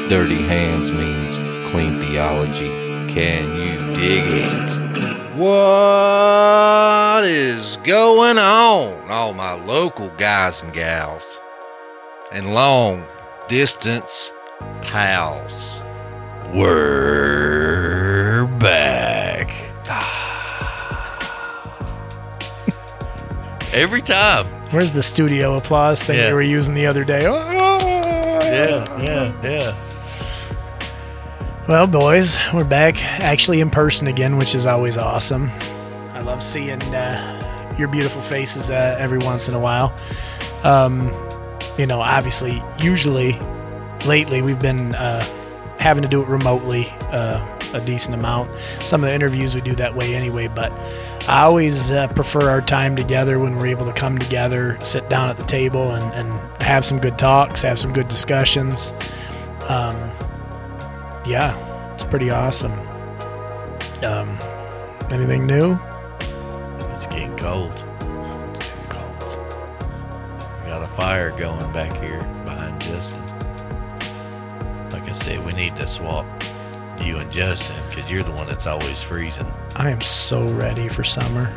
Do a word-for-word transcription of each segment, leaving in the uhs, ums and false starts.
Dirty hands means clean theology. Can you dig it? What is going on, all my local guys and gals and long distance pals? We're back. Every time. Where's the studio applause thing Yeah. you were using the other day? Yeah, yeah, yeah. Well, boys, we're back actually in person again, which is always awesome. I love seeing uh, your beautiful faces uh, every once in a while. Um, you know, obviously, usually, lately, we've been uh, having to do it remotely uh, a decent amount. Some of the interviews we do that way anyway, but I always uh, prefer our time together when we're able to come together, sit down at the table, and, and have some good talks, have some good discussions. Um, yeah, it's pretty awesome. Um, anything new? It's getting cold. It's getting cold. We got a fire going back here behind Justin. Like I said, we need to swap you and Justin because you're the one that's always freezing. I am so ready for summer.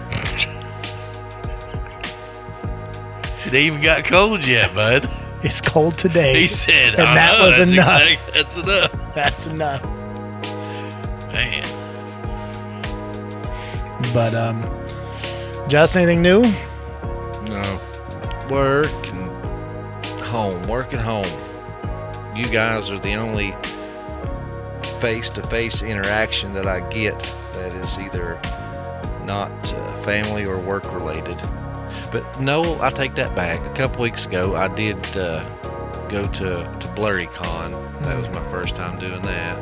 It ain't even got cold yet, bud. It's cold today. He said, and I that know, was that's enough. exact- that's enough. That's enough. Man. But, um, Justin, anything new? No. Work and home. Work and home. You guys are the only face-to-face interaction that I get that is either not uh, family or work-related. But no, I take that back. A couple weeks ago, I did uh, go to, to BlurryCon. That was my first time doing that.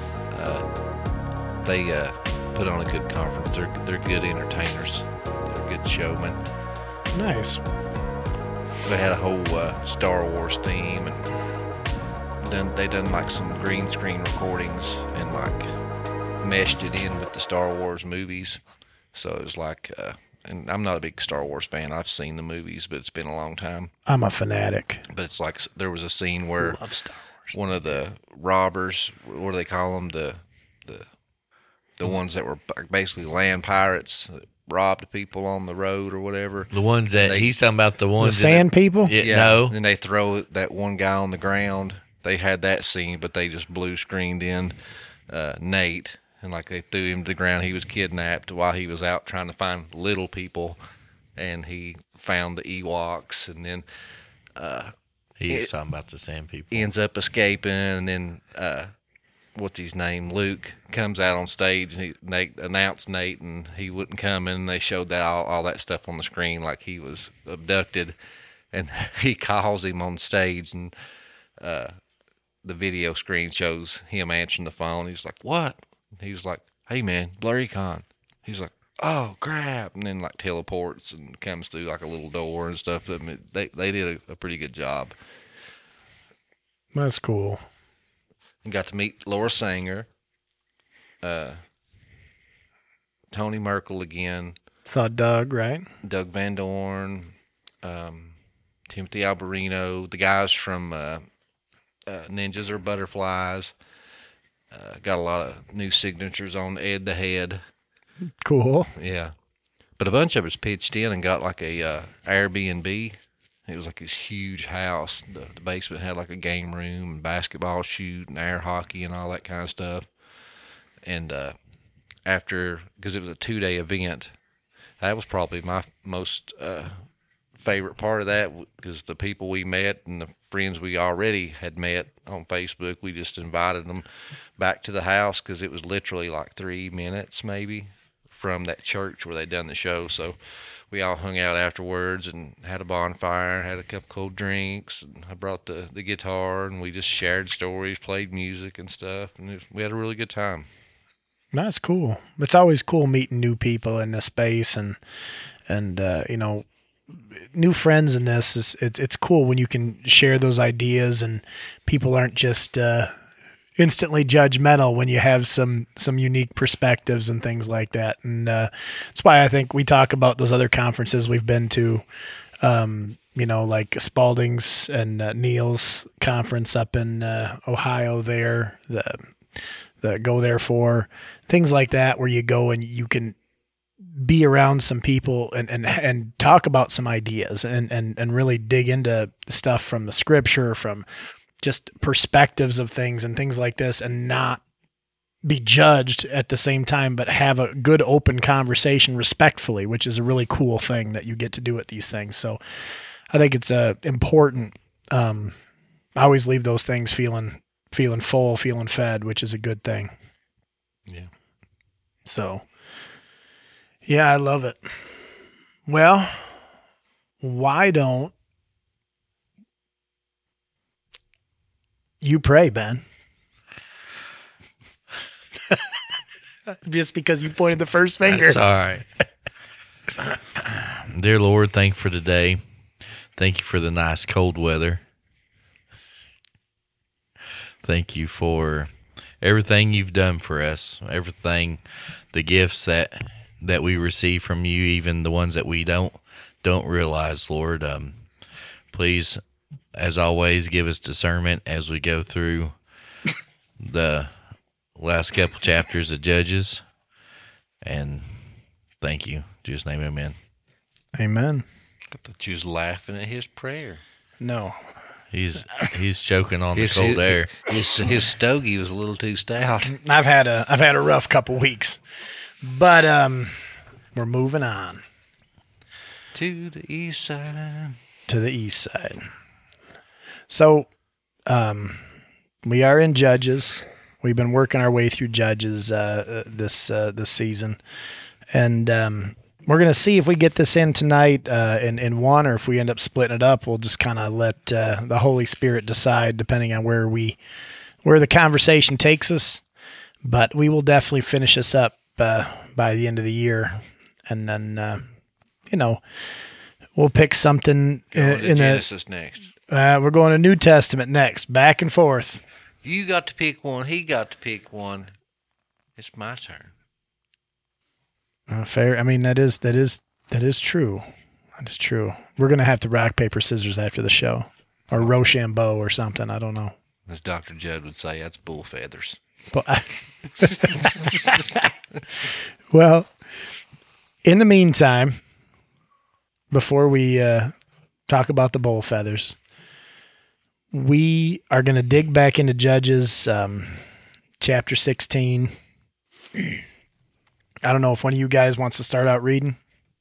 Uh, they uh, put on a good conference. They're, they're good entertainers. They're good showmen. Nice. They had a whole uh, Star Wars theme, and done, they done like some green screen recordings and like meshed it in with the Star Wars movies. So it was like, uh, and I'm not a big Star Wars fan. I've seen the movies, but it's been a long time. I'm a fanatic. But it's like there was a scene where Love Star Wars. one of the robbers, what do they call them? The the the ones that were basically land pirates that robbed people on the road or whatever. The ones that They- he's talking about, the The ones sand people? that, yeah, no, And they throw that one guy on the ground. They had that scene, but they just blue screened in uh, Nate, and like they threw him to the ground. He was kidnapped while he was out trying to find little people, and he found the Ewoks, and then he's it- talking about the sand people. ends up escaping. And then uh, what's his name? Luke comes out on stage, and he, Nate announced Nate, and he wouldn't come in. And they showed that all, all that stuff on the screen, like he was abducted, and he calls him on stage, and uh, the video screen shows him answering the phone. He's like, "What?" He was like, "Hey man, BlurryCon." He's like, "Oh crap!" And then like teleports and comes through like a little door and stuff. I mean, They they did a, a pretty good job. That's cool. And got to meet Laura Sanger, uh, Tony Merkel again, Thought Doug, right? Doug Van Dorn, um, Timothy Alberino, the guys from uh, uh, Ninjas or Butterflies. Uh, got a lot of new signatures on Ed the Head. Cool. Yeah. But a bunch of us pitched in and got like a uh, Airbnb. It was like this huge house. The, the basement had like a game room and basketball shoot and air hockey and all that kind of stuff. And uh, after, because it was a two-day event, that was probably my most uh, favorite part of that, because the people we met and the friends we already had met on Facebook, we just invited them back to the house because it was literally like three minutes maybe from that church where they'd done the show. So we all hung out afterwards and had a bonfire, had a couple cold drinks, and I brought the, the guitar, and we just shared stories, played music and stuff, and it was, we had a really good time. That's cool. It's always cool meeting new people in this space, and and uh, you know, new friends in this. Is it's it's cool when you can share those ideas and people aren't just uh, instantly judgmental when you have some some unique perspectives and things like that. And uh, that's why I think we talk about those other conferences we've been to. Um, you know, like Spalding's and uh, Neil's conference up in uh, Ohio there, the, the Go There For, things like that, where you go and you can be around some people and, and, and talk about some ideas and, and, and really dig into stuff from the scripture, from just perspectives of things and things like this, and not be judged at the same time, but have a good open conversation respectfully, which is a really cool thing that you get to do at these things. So I think it's uh, important. Um, I always leave those things feeling, feeling full, feeling fed, which is a good thing. Yeah. So yeah, I love it. Well, why don't you pray, Ben? Just because you pointed the first finger. That's all right. Dear Lord, thank you for today. Thank you for the nice cold weather. Thank you for everything you've done for us, everything, the gifts that that we receive from you, even the ones that we don't don't realize, Lord. Um, please, as always, give us discernment as we go through the last couple chapters of Judges. And thank you. In Jesus' name, amen. Amen. I thought you was laughing at his prayer. No. He's he's choking on the His, cold his, air. His, his stogie was a little too stout. I've had a I've had a rough couple weeks. But um we're moving on. To the east side. To the east side. So um we are in Judges. We've been working our way through Judges uh, this uh, this season, and um, we're going to see if we get this in tonight uh, in in one, or if we end up splitting it up. We'll just kind of let uh, the Holy Spirit decide, depending on where we where the conversation takes us. But we will definitely finish this up uh, by the end of the year, and then uh, you know we'll pick something Going to in Genesis the, next. Uh, we're going to New Testament next, back and forth. You got to pick one. He got to pick one. It's my turn. Uh, fair. I mean, that is that is that is true. That is true. We're gonna have to rock paper scissors after the show, or Rochambeau or something. I don't know. As Doctor Judd would say, that's bull feathers. But I, well, in the meantime, before we uh, talk about the bull feathers, we are going to dig back into Judges um, chapter sixteen. I don't know if one of you guys wants to start out reading.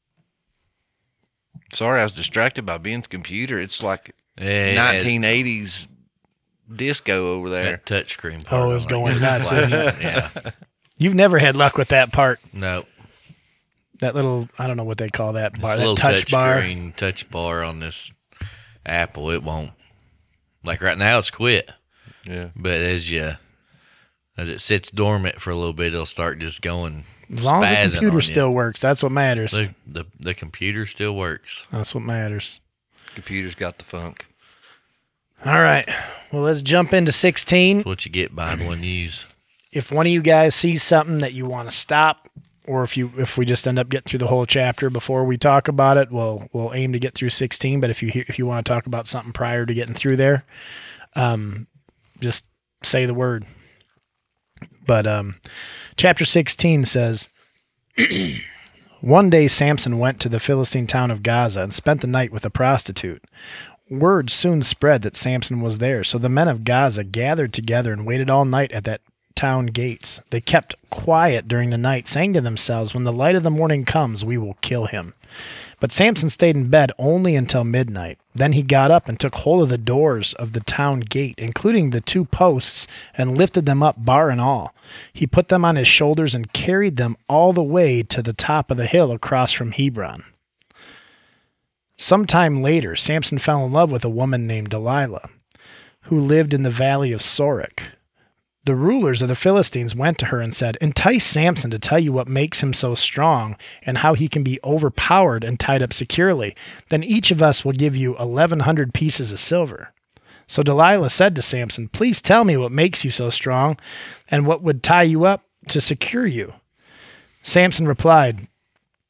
Sorry, I was distracted by Ben's computer. It's like Yeah, nineteen eighties disco over there. that touchscreen part. Oh, it was I'm going like, nuts. isn't it? yeah. You've never had luck with that part. No. That little, I don't know what they call that It's bar, a that little touch, touch bar. screen, touch bar on this Apple. It won't. Like right now, it's quit. Yeah. But as you, as it sits dormant for a little bit, it'll start just going. As long as the spazzing computer on you. still works, that's what matters. The, the the computer still works. That's what matters. Computer's got the funk. All right. Well, let's jump into sixteen. That's what you get buying one used. If one of you guys sees something that you want to stop, or if you if we just end up getting through the whole chapter before we talk about it, we'll we'll aim to get through sixteen. But if you if you want to talk about something prior to getting through there, um, just say the word. But um, chapter sixteen says, one day Samson went to the Philistine town of Gaza and spent the night with a prostitute. Word soon spread that Samson was there, so the men of Gaza gathered together and waited all night at that town gates. They kept quiet during the night, saying to themselves, when the light of the morning comes, we will kill him. But Samson stayed in bed only until midnight. Then he got up and took hold of the doors of the town gate, including the two posts, and lifted them up, bar and all. He put them on his shoulders and carried them all the way to the top of the hill across from Hebron. Some time later, Samson fell in love with a woman named Delilah, who lived in the valley of Sorek. The rulers of the Philistines went to her and said, entice Samson to tell you what makes him so strong and how he can be overpowered and tied up securely. Then each of us will give you eleven hundred pieces of silver. So Delilah said to Samson, please tell me what makes you so strong and what would tie you up to secure you. Samson replied,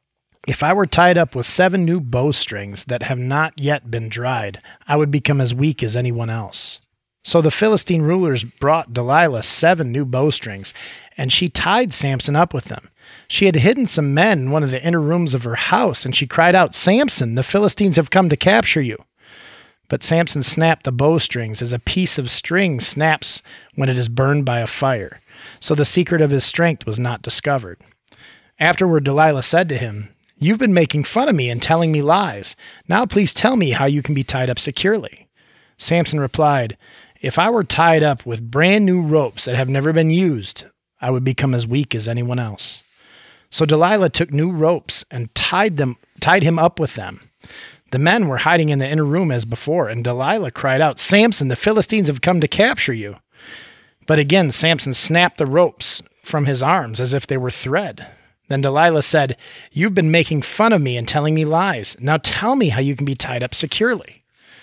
If I were tied up with seven new bowstrings that have not yet been dried, I would become as weak as anyone else. So the Philistine rulers brought Delilah seven new bowstrings, and she tied Samson up with them. She had hidden some men in one of the inner rooms of her house, and she cried out, "Samson, the Philistines have come to capture you." But Samson snapped the bowstrings as a piece of string snaps when it is burned by a fire. So the secret of his strength was not discovered. Afterward, Delilah said to him, "You've been making fun of me and telling me lies. Now please tell me how you can be tied up securely." Samson replied, "If I were tied up with brand new ropes that have never been used, I would become as weak as anyone else." So Delilah took new ropes and tied them, tied him up with them. The men were hiding in the inner room as before, and Delilah cried out, "Samson, the Philistines have come to capture you." But again, Samson snapped the ropes from his arms as if they were thread. Then Delilah said, "You've been making fun of me and telling me lies. Now tell me how you can be tied up securely."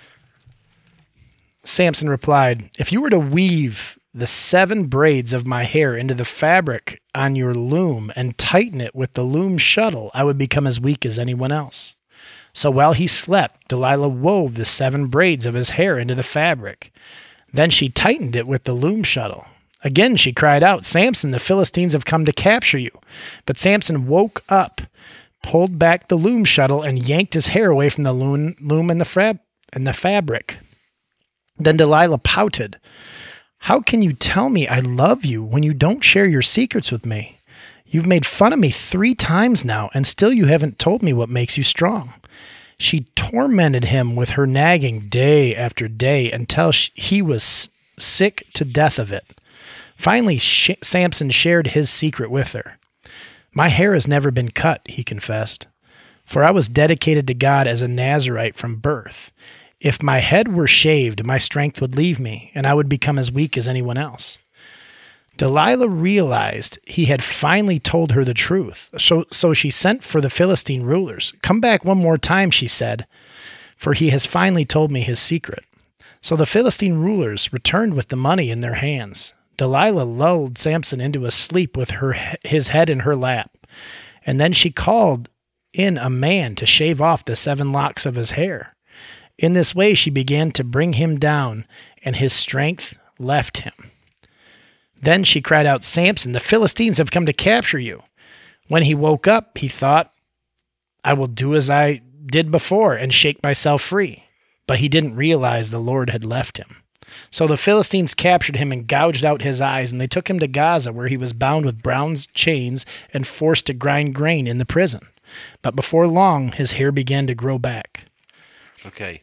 Samson replied, "If you were to weave the seven braids of my hair into the fabric on your loom and tighten it with the loom shuttle, I would become as weak as anyone else." So while he slept, Delilah wove the seven braids of his hair into the fabric. Then she tightened it with the loom shuttle. Again she cried out, "Samson, the Philistines have come to capture you." But Samson woke up, pulled back the loom shuttle, and yanked his hair away from the loom, loom and the fab- and the fabric. Then Delilah pouted, "How can you tell me I love you when you don't share your secrets with me? You've made fun of me three times now, and still you haven't told me what makes you strong." She tormented him with her nagging day after day until he was sick to death of it. Finally, Sh- Samson shared his secret with her. "My hair has never been cut," he confessed, "for I was dedicated to God as a Nazirite from birth. If my head were shaved, my strength would leave me, and I would become as weak as anyone else." Delilah realized he had finally told her the truth, so, so she sent for the Philistine rulers. "Come back one more time," she said, "for he has finally told me his secret." So the Philistine rulers returned with the money in their hands. Delilah lulled Samson into a sleep with her his head in her lap, and then she called in a man to shave off the seven locks of his hair. In this way she began to bring him down, and his strength left him. Then she cried out, "Samson, the Philistines have come to capture you." When he woke up, he thought, "I will do as I did before and shake myself free." But he didn't realize the Lord had left him. So the Philistines captured him and gouged out his eyes, and they took him to Gaza, where he was bound with bronze chains and forced to grind grain in the prison. But before long, his hair began to grow back. Okay.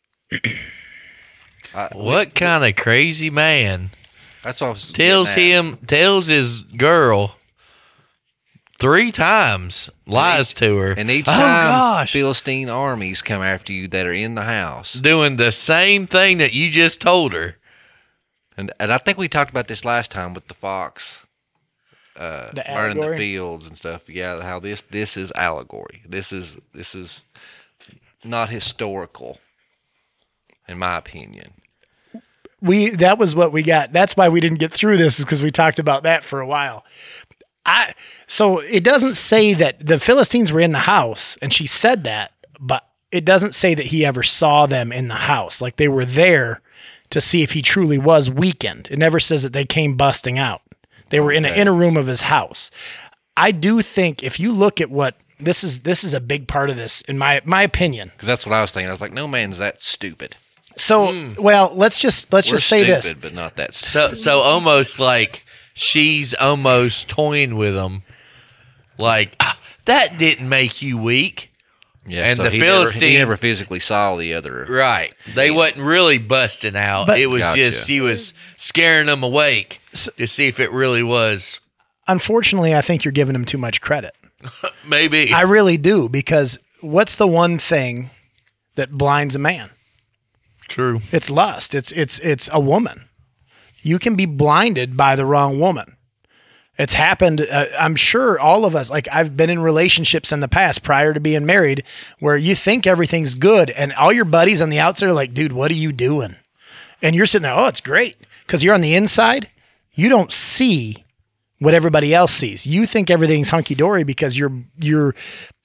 What kind of crazy man That's what I was tells getting at. him, tells his girl three times, lies to her. And each oh, time gosh, Philistine armies come after you that are in the house. doing the same thing that you just told her. And and I think we talked about this last time with the fox uh, The burning the allegory? fields and stuff. Yeah, how this this is allegory. This is this is not historical, in my opinion. We that was what we got. That's why we didn't get through this, is because we talked about that for a while. I so it doesn't say that the Philistines were in the house, and she said that, but it doesn't say that he ever saw them in the house. Like they were there to see if he truly was weakened. It never says that they came busting out. They were in an Okay. inner room of his house. I do think if you look at what this is, this is a big part of this, in my my opinion. Because that's what I was thinking. I was like, no man's that stupid. So, well, let's just let's We're just say stupid, this. but not that stupid. So, so almost like she's almost toying with him, like ah, that didn't make you weak, Yeah, and so the he never, Philistine- he never physically saw the other. right? They wasn't really busting out. But- it was Gotcha. just she was scaring them awake to see if it really was. Unfortunately, I think you're giving him too much credit. Maybe I really do, because what's the one thing that blinds a man? true. It's lust. It's it's it's a woman. You can be blinded by the wrong woman. It's happened. Uh, I'm sure all of us, like I've been in relationships in the past prior to being married, where you think everything's good, and all your buddies on the outside are like, "Dude, what are you doing?" And you're sitting there, "Oh, it's great," because you're on the inside. You don't see what everybody else sees. You think everything's hunky dory because you're you're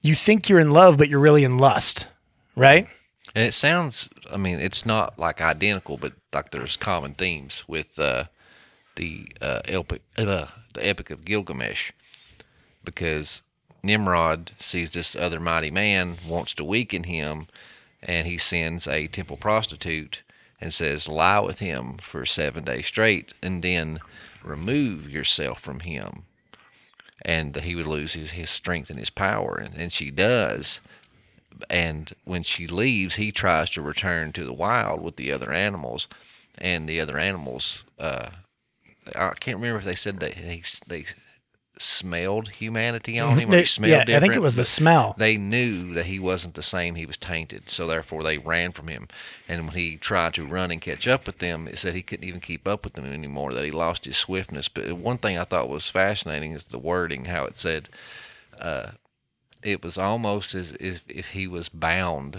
you think you're in love, but you're really in lust, right? And it sounds, I mean, it's not like identical, but like there's common themes with uh, the uh, epic, uh, the Epic of Gilgamesh, because Nimrod sees this other mighty man, wants to weaken him, and he sends a temple prostitute and says, lie with him for seven days straight, and then remove yourself from him. And he would lose his, his strength and his power, and, and she does. And when she leaves, he tries to return to the wild with the other animals, and the other animals, uh, I can't remember if they said that they, they smelled humanity on him, or They- he smelled yeah, different. I think it was the but smell. They knew that he wasn't the same. He was tainted, so therefore they ran from him. And when he tried to run and catch up with them, it said he couldn't even keep up with them anymore, that he lost his swiftness. But one thing I thought was fascinating is the wording, how it said, uh, it was almost as if, if he was bound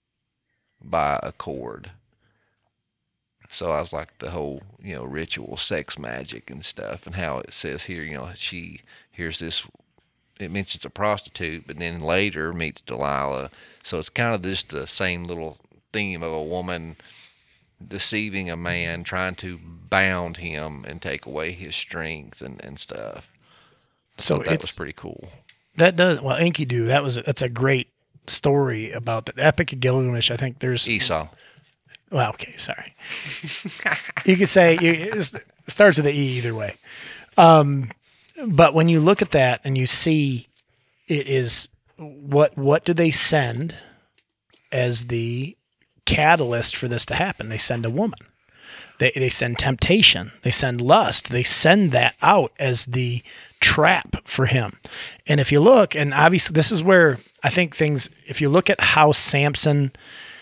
by a cord. So I was like, the whole, you know, ritual sex magic and stuff, and how it says here, you know, she, here's this, it mentions a prostitute, but then later meets Delilah. So it's kind of just the same little theme of a woman deceiving a man, trying to bound him and take away his strength and, and stuff. So That it's was pretty cool. that does well. Enkidu, that was that's a great story about the Epic of Gilgamesh. I think there's Esau. Well, okay, sorry. You could say you, it starts with the E either way. Um, but when you look at that and you see it is what what do they send as the catalyst for this to happen? They send a woman. They they send temptation. They send lust. They send that out as the trap for him. And if you look, and obviously this is where I think things, if you look at how Samson,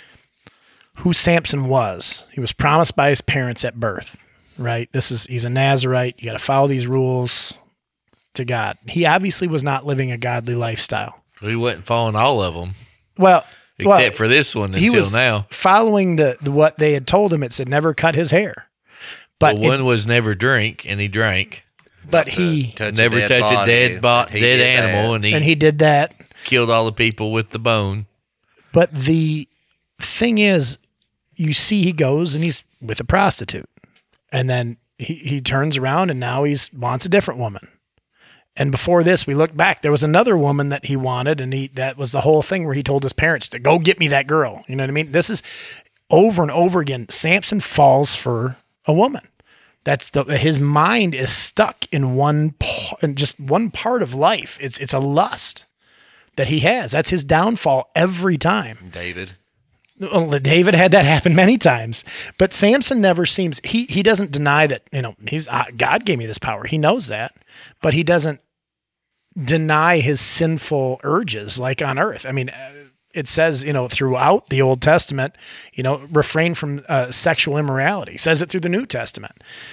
who Samson was, he was promised by his parents at birth, right? This is, he's a Nazarite. You got to follow these rules to God. He obviously was not living a godly lifestyle. We wasn't following all of them, Well, except well, for this one he until was now. following the, the what they had told him. It said never cut his hair, but But it- one was never drink, and he drank. but he Touch Never a dead touch a body, dead, bo- but he dead did animal, that. and he, and he did that. killed all the people with the bone. But the thing is, you see, he goes and he's with a prostitute, and then he, he turns around and now he's wants a different woman. And before this, we look back, there was another woman that he wanted, and he that was the whole thing where he told his parents to go get me that girl. You know what I mean? This is over and over again. Samson falls for a woman. That's the his mind is stuck in one pa- in just one part of life. It's it's a lust that he has. That's his downfall every time. David. Well, David had that happen many times, but Samson never seems, he, he doesn't deny that, you know, he's, uh, God gave me this power. He knows that, but he doesn't deny his sinful urges like on earth. I mean, uh, it says, you know, throughout the Old Testament, you know, refrain from uh, sexual immorality. It says it through the New Testament,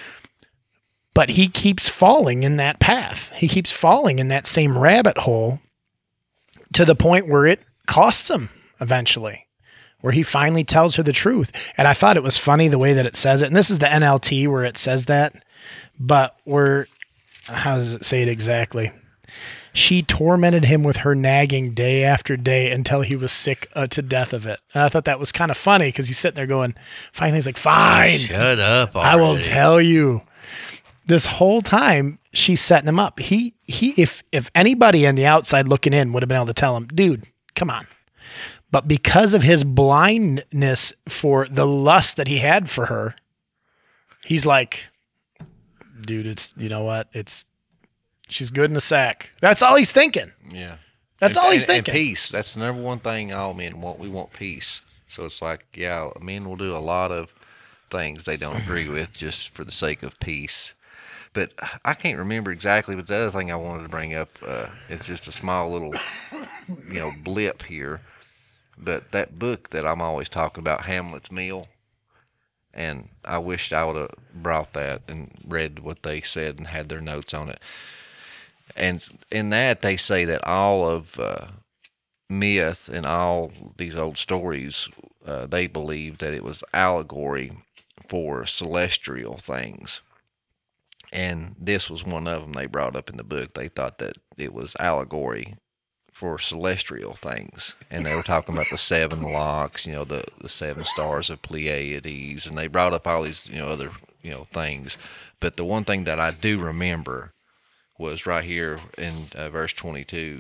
but he keeps falling in that path. He keeps falling in that same rabbit hole to the point where it costs him eventually, where he finally tells her the truth. And I thought it was funny the way that it says it. And this is the N L T where it says that, but where, how does it say it exactly? She tormented him with her nagging day after day until he was sick uh, to death of it. And I thought that was kind of funny because he's sitting there going, finally he's like, fine, Shut up! I will already. tell you. This whole time she's setting him up. He, he, if, if anybody on the outside looking in would have been able to tell him, dude, come on. But because of his blindness for the lust that he had for her, he's like, dude, it's, you know what? It's, she's good in the sack. That's all he's thinking. Yeah. That's And- all he's and- and thinking. peace. That's the number one thing all men want. We want peace. So it's like, yeah, men will do a lot of things they don't agree with just for the sake of peace. But I can't remember exactly. But the other thing I wanted to bring up, uh, it's just a small little, you know, blip here. But that book that I'm always talking about, Hamlet's Meal, and I wished I would have brought that and read what they said and had their notes on it. And in that, they say that all of uh, myth and all these old stories, uh, they believed that it was allegory for celestial things. And this was one of them they brought up in the book. They thought that it was allegory for celestial things, and they were talking about the seven locks, you know, the the seven stars of Pleiades, and they brought up all these, you know, other, you know, things. But the one thing that I do remember was right here in uh, verse twenty-two.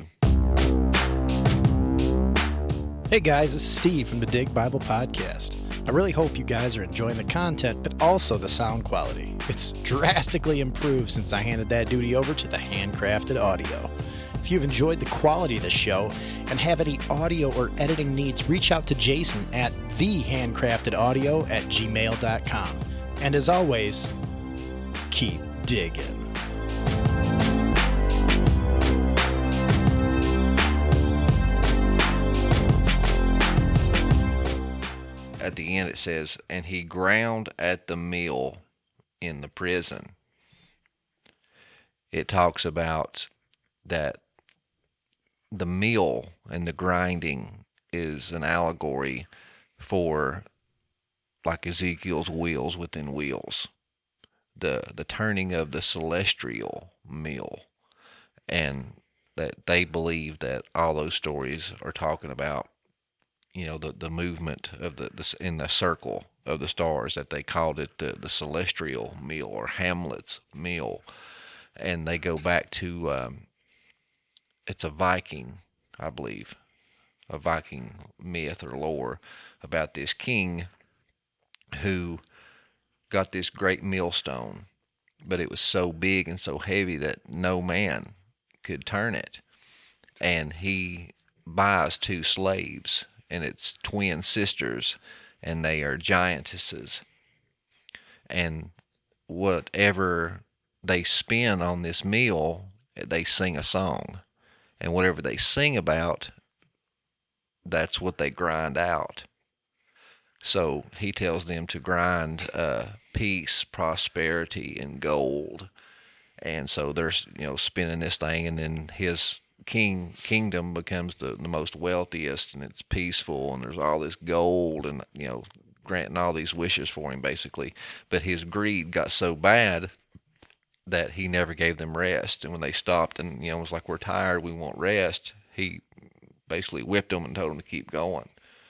Hey guys, this is Steve from the Dig Bible Podcast. I really hope you guys are enjoying the content, but also the sound quality. It's drastically improved since I handed that duty over to the Handcrafted Audio. If you've enjoyed the quality of the show and have any audio or editing needs, reach out to Jason at the handcrafted audio at gmail dot com. And as always, keep digging. At the end it says, and he ground at the mill in the prison. It talks about that the mill and the grinding is an allegory for like Ezekiel's wheels within wheels, the the turning of the celestial mill, and that they believe that all those stories are talking about, you know, the, the movement of the, the in the circle of the stars, that they called it the, the celestial mill or Hamlet's mill, and they go back to um, it's a Viking, I believe, a Viking myth or lore about this king who got this great millstone, but it was so big and so heavy that no man could turn it. And he buys two slaves, and it's twin sisters, and they are giantesses. And whatever they spin on this mill, they sing a song. And whatever they sing about, that's what they grind out. So he tells them to grind uh, peace, prosperity, and gold. And so they're, you know, spinning this thing, and then his king kingdom becomes the, the most wealthiest, and it's peaceful, and there's all this gold, and, you know, granting all these wishes for him, basically. But his greed got so bad that he never gave them rest. And when they stopped and, you know, was like, we're tired, we want rest, he basically whipped them and told them to keep going.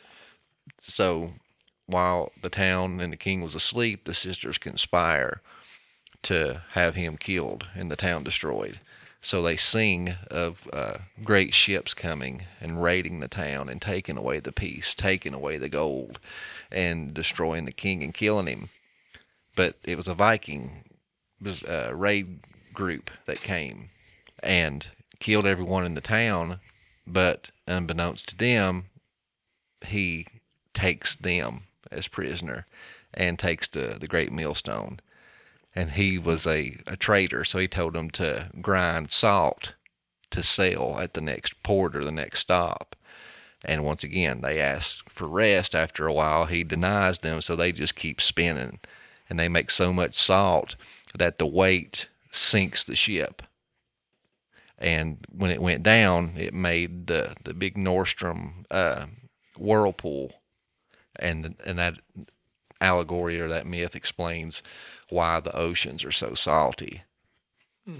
So while the town and the king was asleep, the sisters conspire to have him killed and the town destroyed. So they sing of uh, great ships coming and raiding the town and taking away the peace, taking away the gold, and destroying the king and killing him. But it was a Viking was a raid group that came and killed everyone in the town, but unbeknownst to them, he takes them as prisoner and takes the, the great millstone. And he was a, a trader, so he told them to grind salt to sell at the next port or the next stop. And once again, they ask for rest. After a while, he denies them, so they just keep spinning. And they make so much salt that the weight sinks the ship. And when it went down, it made the, the big Nordstrom uh, whirlpool. And, and that allegory or that myth explains why the oceans are so salty. Hmm.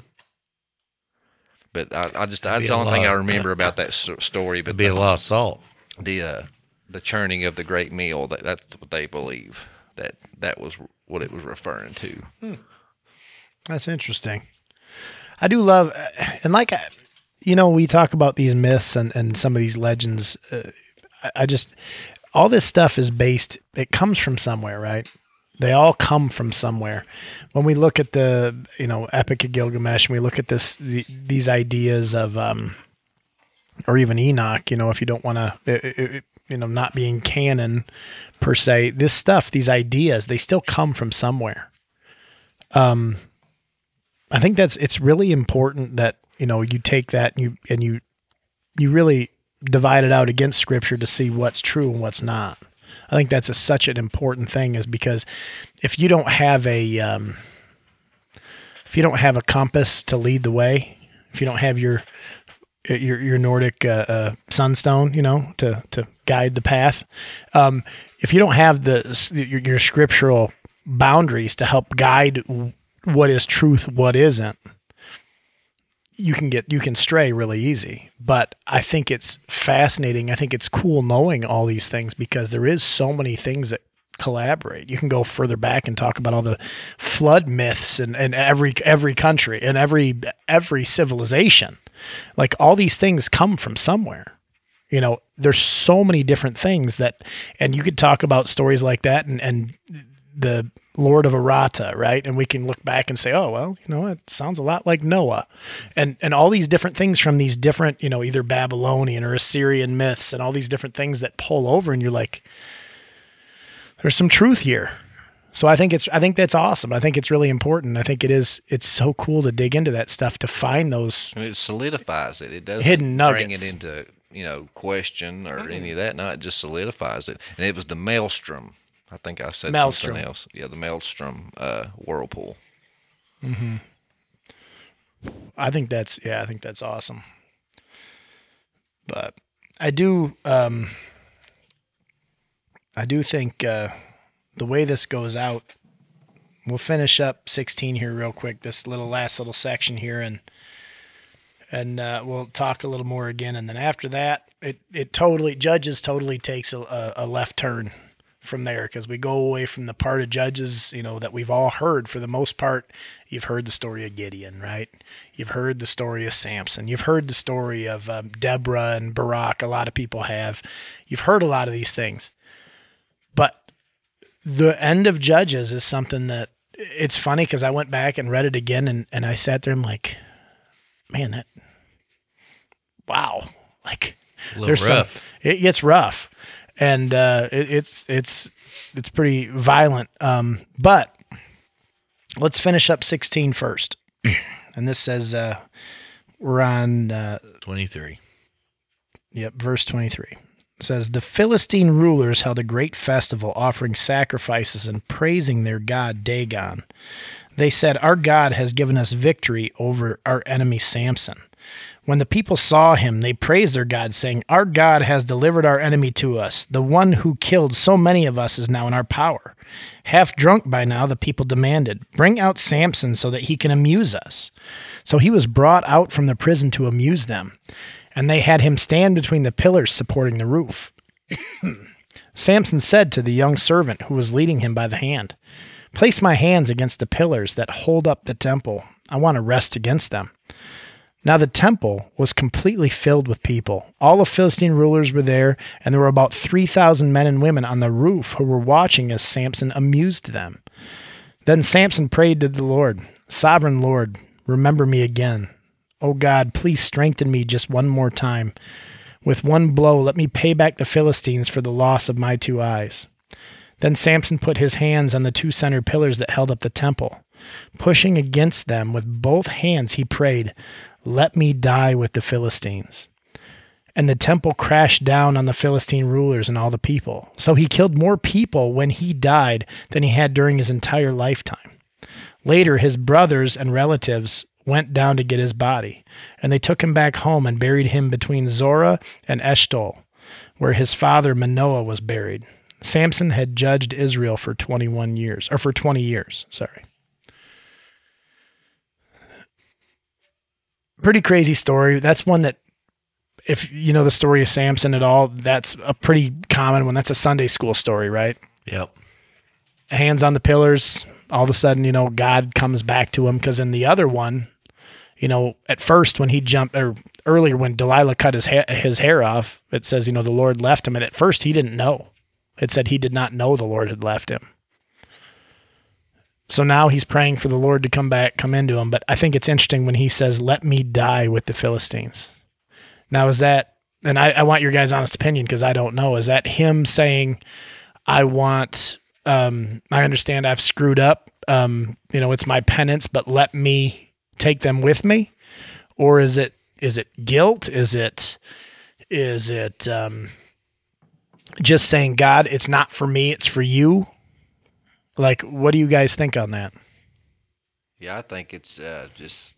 But I, I just, that's the only thing I remember about that story. But It'd be the, a lot of salt. The, uh, the churning of the great meal, that, that's what they believe, that that was what it was referring to. Hmm. That's interesting. I do love, and like, you know, we talk about these myths and, and some of these legends. Uh, I, I just, all this stuff is based, it comes from somewhere, right? They all come from somewhere. When we look at the, you know, Epic of Gilgamesh, and we look at this, the, these ideas of, um, or even Enoch, you know, if you don't want to, you know, not being canon per se, this stuff, these ideas, they still come from somewhere. Um, I think that's, it's really important that, you know, you take that and you, and you, you really divide it out against scripture to see what's true and what's not. I think that's a, such an important thing, is because if you don't have a, um, if you don't have a compass to lead the way, if you don't have your, your, your Nordic, uh, uh, sunstone, you know, to, to guide the path. Um, if you don't have the, your, your scriptural boundaries to help guide what is truth, what isn't, you can get you can stray really easy. But I think it's fascinating. I think it's cool knowing all these things because there is so many things that collaborate. You can go further back and talk about all the flood myths and and every every country and every every civilization. Like all these things come from somewhere. You know, there's so many different things that, and you could talk about stories like that and, and the Lord of Arata, right? And we can look back and say, oh, well, you know, it sounds a lot like Noah. And and all these different things from these different, you know, either Babylonian or Assyrian myths and all these different things that pull over and you're like, there's some truth here. So I think it's I think that's awesome. I think it's really important. I think it is it's so cool to dig into that stuff to find those I mean, it solidifies it. It doesn't hidden bring nuggets. it into, you know, question or any of that. No, it just solidifies it. And it was the Maelstrom. I think I said Maelstrom. something else. Yeah, the Maelstrom uh, whirlpool. Mm-hmm. I think that's yeah, I think that's awesome. But I do um, I do think uh, the way this goes out, we'll finish up sixteen here real quick. This little last little section here, and and uh, we'll talk a little more again. And then after that, it it totally Judges totally takes a, a left turn from there because we go away from the part of Judges, you know, that we've all heard for the most part. You've heard the story of Gideon, right? You've heard the story of Samson. You've heard the story of um, Deborah and Barak. A lot of people have. You've heard a lot of these things. But the end of Judges is something that it's funny because I went back and read it again and, and I sat there and I'm like, man, that, wow. Like there's rough. some, it gets rough. And uh, it, it's it's it's pretty violent. Um, but let's finish up sixteen first. And this says uh, we're on uh, twenty-three. Yep, verse twenty-three. It says, the Philistine rulers held a great festival, offering sacrifices and praising their god Dagon. They said, our God has given us victory over our enemy Samson. When the people saw him, they praised their God, saying, our God has delivered our enemy to us. The one who killed so many of us is now in our power. Half drunk by now, the people demanded, bring out Samson so that he can amuse us. So he was brought out from the prison to amuse them, and they had him stand between the pillars supporting the roof. Samson said to the young servant who was leading him by the hand, place my hands against the pillars that hold up the temple. I want to rest against them. Now the temple was completely filled with people. All the Philistine rulers were there, and there were about three thousand men and women on the roof who were watching as Samson amused them. Then Samson prayed to the Lord, Sovereign Lord, remember me again. O God, please strengthen me just one more time. With one blow, let me pay back the Philistines for the loss of my two eyes. Then Samson put his hands on the two center pillars that held up the temple. Pushing against them with both hands, he prayed, let me die with the Philistines. And the temple crashed down on the Philistine rulers and all the people. So he killed more people when he died than he had during his entire lifetime. Later, his brothers and relatives went down to get his body, and they took him back home and buried him between Zorah and Eshtaol, where his father Manoah was buried. Samson had judged Israel for twenty-one years, or for twenty years, sorry. Pretty crazy story. That's one that, if you know the story of Samson at all, that's a pretty common one. That's a Sunday school story, right? Yep. Hands on the pillars. All of a sudden, you know, God comes back to him, because in the other one, you know, at first when he jumped, or earlier when Delilah cut his ha- his hair off, it says, you know, the Lord left him. And at first he didn't know. It said he did not know the Lord had left him. So now he's praying for the Lord to come back, come into him. But I think it's interesting when he says, let me die with the Philistines. Now, is that, and I, I want your guys' honest opinion because I don't know, is that him saying, I want, um, I understand I've screwed up, um, you know, it's my penance, but let me take them with me? Or is it, is it guilt? Is it, is it um, just saying, God, it's not for me, it's for you? Like, what do you guys think on that? Yeah, I think it's uh, just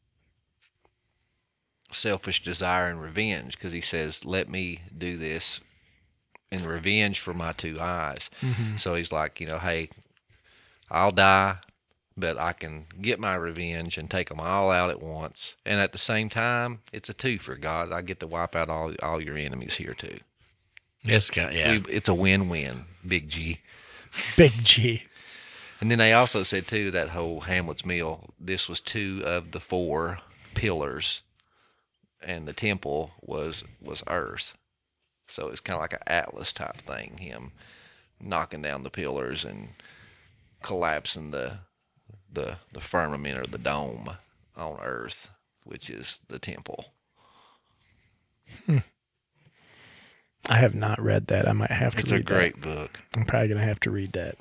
selfish desire and revenge, because he says, let me do this in revenge for my two eyes. Mm-hmm. So he's like, you know, hey, I'll die, but I can get my revenge and take them all out at once. And at the same time, it's a two for God. I get to wipe out all all your enemies here too. Yes, God, yeah. We, it's a win-win, Big G. Big G. And then they also said too, that whole Hamlet's meal, this was two of the four pillars, and the temple was was earth. So it's kind of like an Atlas type thing, him knocking down the pillars and collapsing the the the firmament or the dome on earth, which is the temple. Hmm. I have not read that. I might have to it's read a great that. book. I'm probably going to have to read that.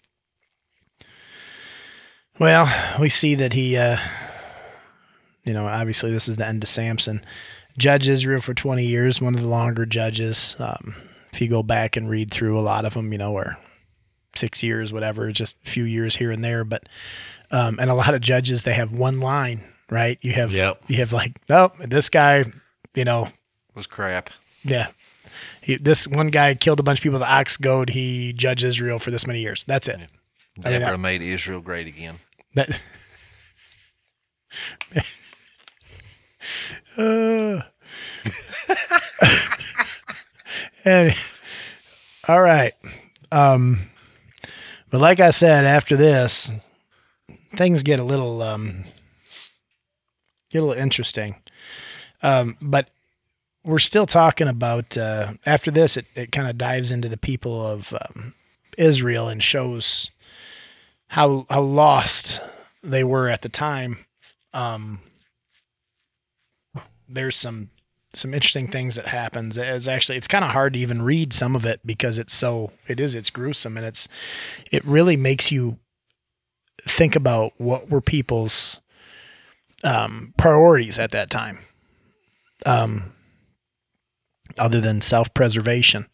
Well, we see that he, uh, you know, obviously this is the end of Samson. Judged Israel for twenty years, one of the longer judges. Um, if you go back and read through a lot of them, you know, or six years, whatever, just a few years here and there. But, um, and a lot of judges, they have one line, right? You have, Yep. you have like, oh, this guy, you know, Was crap. yeah. He, this one guy killed a bunch of people with the ox goad. He judged Israel for this many years. That's it. I mean, Deborah that- made Israel great again. That. uh, and, all right. Um, but like I said, after this, things get a little um, get a little interesting. Um, but we're still talking about, uh, after this, it, it kind of dives into the people of um, Israel and shows how how lost they were at the time. Um, there's some some interesting things that happens. It's actually, it's kind of hard to even read some of it because it's so, it is, it's gruesome, and it's, it really makes you think about what were people's um, priorities at that time. Um, other than self-preservation.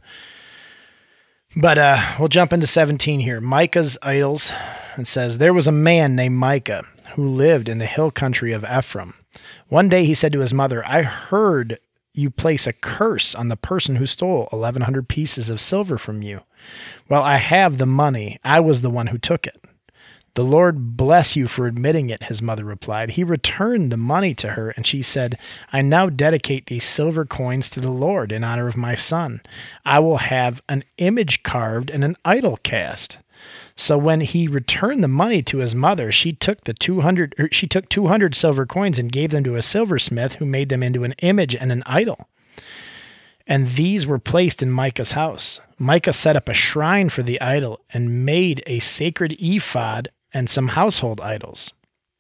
But uh, we'll jump into seventeen here. Micah's idols. It says, there was a man named Micah who lived in the hill country of Ephraim. One day he said to his mother, I heard you place a curse on the person who stole eleven hundred pieces of silver from you. Well, I have the money. I was the one who took it. The Lord bless you for admitting it, his mother replied. He returned the money to her, and she said, I now dedicate these silver coins to the Lord in honor of my son. I will have an image carved and an idol cast. So when he returned the money to his mother, she took the two hundred, or she took two hundred silver coins and gave them to a silversmith who made them into an image and an idol. And these were placed in Micah's house. Micah set up a shrine for the idol and made a sacred ephod and some household idols.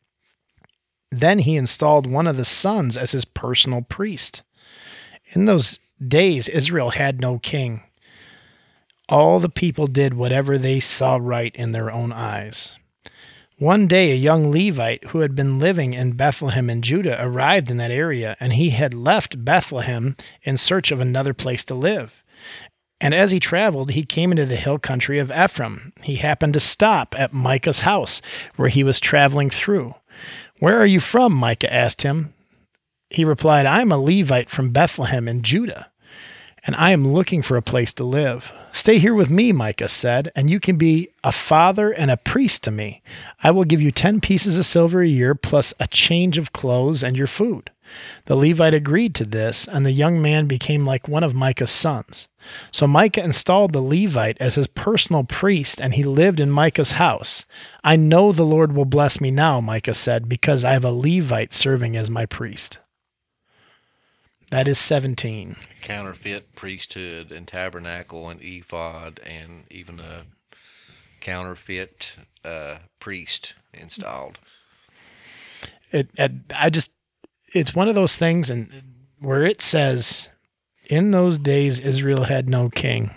Then he installed one of the sons as his personal priest. In those days, Israel had no king. All the people did whatever they saw right in their own eyes. One day, a young Levite who had been living in Bethlehem in Judah arrived in that area, and he had left Bethlehem in search of another place to live. And as he traveled, he came into the hill country of Ephraim. He happened to stop at Micah's house, where he was traveling through. Where are you from? Micah asked him. He replied, I am a Levite from Bethlehem in Judah, and I am looking for a place to live. Stay here with me, Micah said, and you can be a father and a priest to me. I will give you ten pieces of silver a year, plus a change of clothes and your food. The Levite agreed to this, and the young man became like one of Micah's sons. So Micah installed the Levite as his personal priest, and he lived in Micah's house. I know the Lord will bless me now, Micah said, because I have a Levite serving as my priest. That is seventeen. Counterfeit priesthood and tabernacle and ephod and even a counterfeit uh, priest installed. It, it, I just, it's one of those things, and where it says, in those days Israel had no king.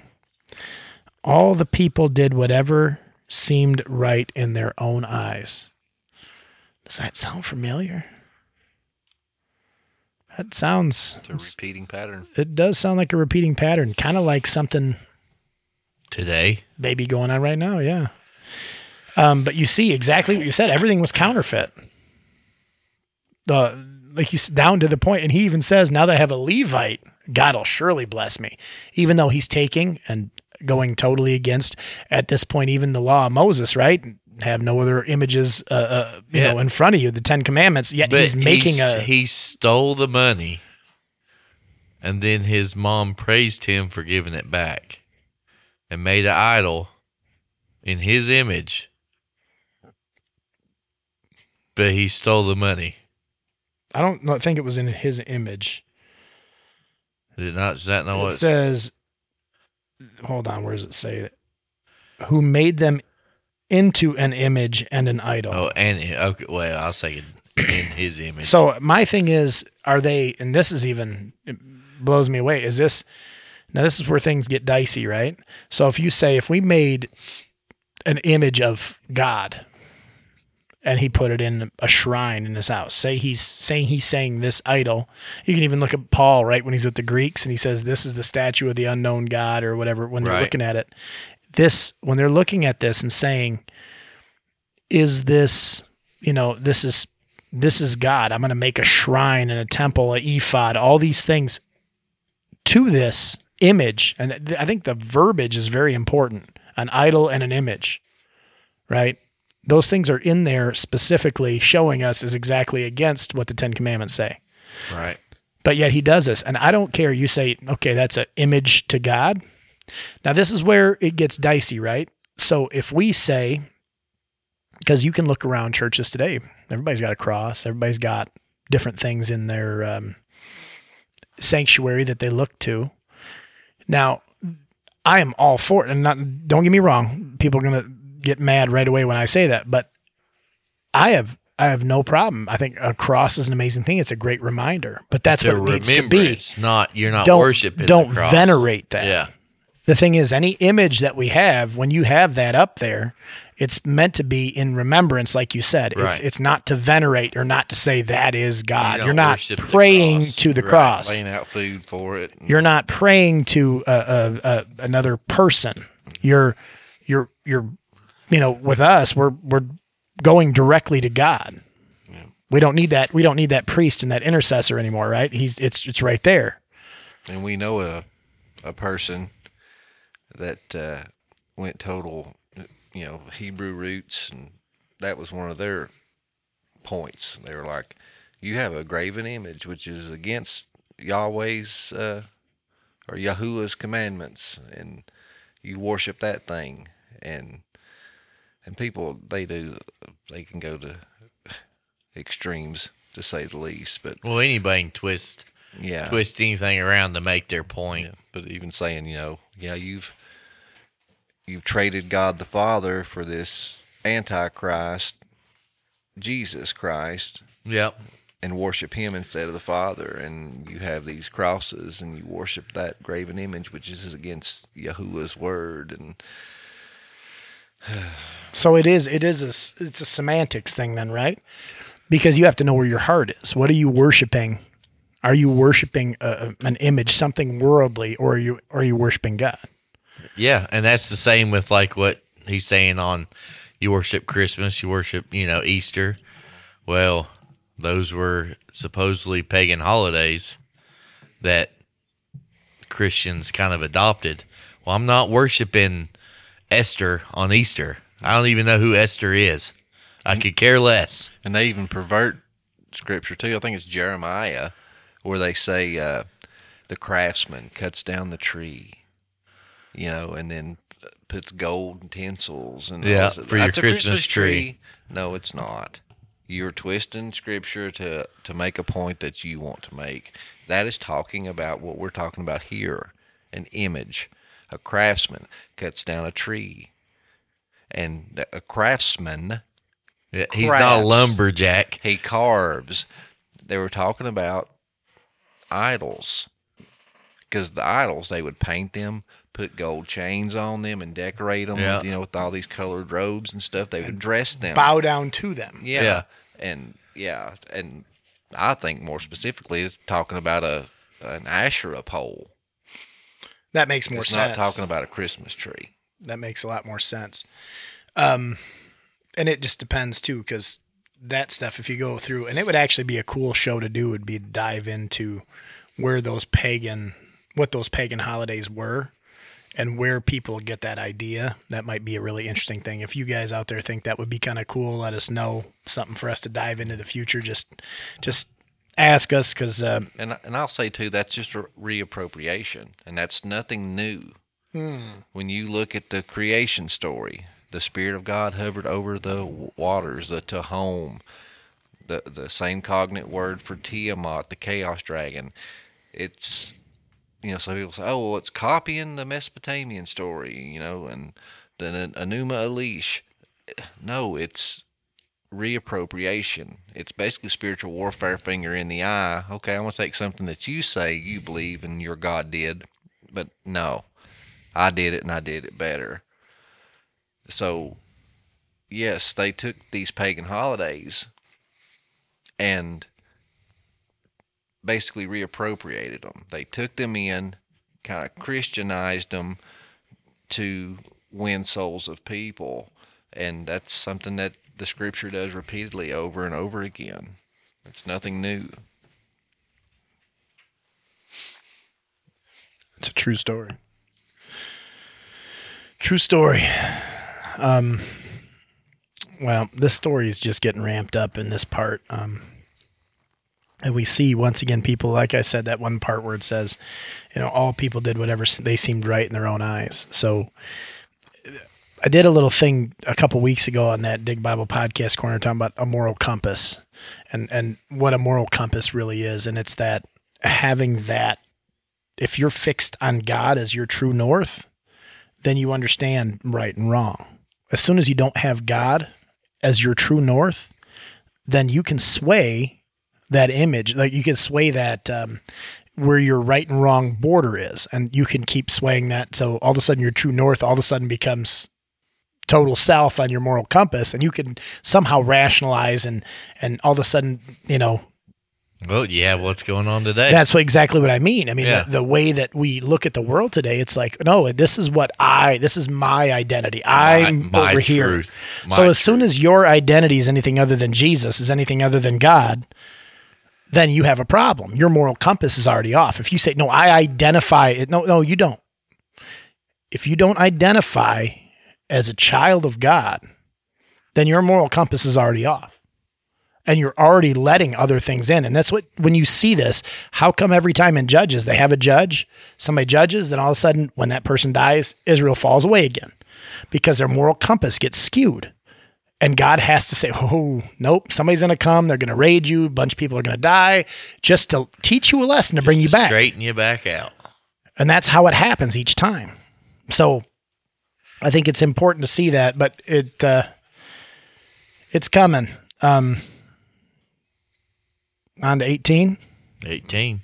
All the people did whatever seemed right in their own eyes. Does that sound familiar? That sounds... It's a repeating pattern. It does sound like a repeating pattern, kind of like something Today? maybe going on right now, yeah. Um, but you see exactly what you said. Everything was counterfeit. Uh, like you said, down to the point, and he even says, now that I have a Levite, God will surely bless me. Even though he's taking and going totally against, at this point, even the law of Moses, right? have no other images, uh, uh, you Yeah. know, in front of you, the Ten Commandments, yet But he's making he's- a, he stole the money, and then his mom praised him for giving it back, and made an idol in his image. But he stole the money. I don't know, I think it was in his image. Did it not? Is that not It what? says, hold on, where does it say that? Who made them into an image and an idol. Oh, and okay. Well, I'll say it in his image. So my thing is, are they, and this is even, it blows me away, is this, now this is where things get dicey, right? So if you say, if we made an image of God and he put it in a shrine in his house, say he's saying he's saying this idol, you can even look at Paul, right, when he's with the Greeks and he says, this is the statue of the unknown God or whatever, when they're Right. looking at it. This, when they're looking at this and saying, is this, you know, this is, this is God. I'm going to make a shrine and a temple, a ephod, all these things to this image. And th- I think the verbiage is very important. An idol and an image, right? Those things are in there specifically showing us is exactly against what the Ten Commandments say. right. But yet he does this. And I don't care. You say, okay, that's an image to God. Now, this is where it gets dicey, right? So if we say, because you can look around churches today, everybody's got a cross, everybody's got different things in their um, sanctuary that they look to. Now, I am all for it. And not, don't get me wrong, people are going to get mad right away when I say that, but I have I have no problem. I think a cross is an amazing thing. It's a great reminder, but that's To what it needs to remember, be. it's not. You're not Don't, worshiping. don't the cross. venerate that. Yeah. The thing is, any image that we have, when you have that up there, it's meant to be in remembrance, like you said. It's Right. it's not to venerate or not to say that is God. You don't You're not worship the praying cross. to the Right. cross. Laying out food for it. You're not praying to a, a, a, another person. You're you're you're you know, with us, we're we're going directly to God. We don't need that. We don't need that priest and that intercessor anymore, right? He's it's it's right there. And we know a a person that uh, went total, you know, Hebrew roots, and that was one of their points. They were like, you have a graven image, which is against Yahweh's uh, or Yahuwah's commandments, and you worship that thing. And and people, they do, they can go to extremes, to say the least. But Well, anybody can twist yeah, twist anything around to make their point. yeah. But even saying, you know, yeah, you've you've traded God the Father for this Antichrist, Jesus Christ, Yep. and worship him instead of the Father, and you have these crosses and you worship that graven image, which is against Yahuwah's word. And So it is it is a s- it's a semantics thing then, right? Because you have to know where your heart is. What are you worshiping? Are you worshiping a, an image, something worldly, or are you or are you worshiping God? Yeah, and that's the same with like what he's saying on you worship Christmas, you worship, you know, Easter. Well, those were supposedly pagan holidays that Christians kind of adopted. Well, I'm not worshiping Esther on Easter. I don't even know who Esther is. I could care less. and they even pervert scripture too. I think it's Jeremiah, where they say uh, the craftsman cuts down the tree, you know, and then puts gold utensils and Yeah, all this. for your That's a Christmas tree. No, it's not. You're twisting scripture to to make a point that you want to make. That is talking about what we're talking about here, an image. A craftsman cuts down a tree, and the- a craftsman, Yeah, he's not Crafts. a lumberjack. he carves. They were talking about idols, because the idols, they would paint them, put gold chains on them, and decorate them, Yeah. with, you know, with all these colored robes and stuff. They would dress them. Bow down to them. Yeah. Yeah. And yeah, and I think more specifically, it's talking about a an Asherah pole. That makes more It's sense. not talking about a Christmas tree. That makes a lot more sense. Um, and it just depends too, because that stuff, if you go through, and it would actually be a cool show to do, would be dive into where those pagan, what those pagan holidays were, and where people get that idea, that might be a really interesting thing. If you guys out there think that would be kind of cool, let us know. Something for us to dive into the future. Just, just ask us, because uh, and and I'll say too, that's just a reappropriation, and that's nothing new. Hmm. When you look at the creation story, the Spirit of God hovered over the waters, the Tehom, the the same cognate word for Tiamat, the chaos dragon. It's, you know, some people say, oh, well, it's copying the Mesopotamian story, you know, and the Enuma Elish. No, it's reappropriation. It's basically spiritual warfare, finger in the eye. Okay, I'm going to take something that you say you believe and your God did, but no, I did it and I did it better. So, yes, they took these pagan holidays and basically reappropriated them. They took them in, kind of Christianized them to win souls of people. And that's something that the Scripture does repeatedly over and over again. It's nothing new. It's a true story. True story. Um, well, this story is just getting ramped up in this part. Um, and we see, once again, people, like I said, that one part where it says, you know, all people did whatever they seemed right in their own eyes. So I did a little thing a couple weeks ago on that Dig Bible Podcast Corner talking about a moral compass and, and what a moral compass really is. And it's that having that, if you're fixed on God as your true north, then you understand right and wrong. As soon as you don't have God as your true north, then you can sway that image. Like you can sway that um, where your right and wrong border is, and you can keep swaying that. So all of a sudden your true north all of a sudden becomes total south on your moral compass, and you can somehow rationalize and, and all of a sudden, you know, well, yeah, what's going on today? That's what, exactly what I mean. I mean, yeah. the, the way that we look at the world today, it's like, no, this is what I, this is my identity. I'm my, my over here. Truth. My so as truth. soon as your identity is anything other than Jesus, is anything other than God, then you have a problem. Your moral compass is already off. If you say, no, I identify it. No, no, you don't. If you don't identify as a child of God, then your moral compass is already off. And you're already letting other things in. And that's what, when you see this, how come every time in Judges, they have a judge, somebody judges, then all of a sudden when that person dies, Israel falls away again because their moral compass gets skewed. And God has to say, oh, nope, somebody's going to come. They're going to raid you. A bunch of people are going to die just to teach you a lesson, to just bring you to back. Straighten you back out. And that's how it happens each time. So I think it's important to see that, but it uh, it's coming. Um, on to eighteen. eighteen.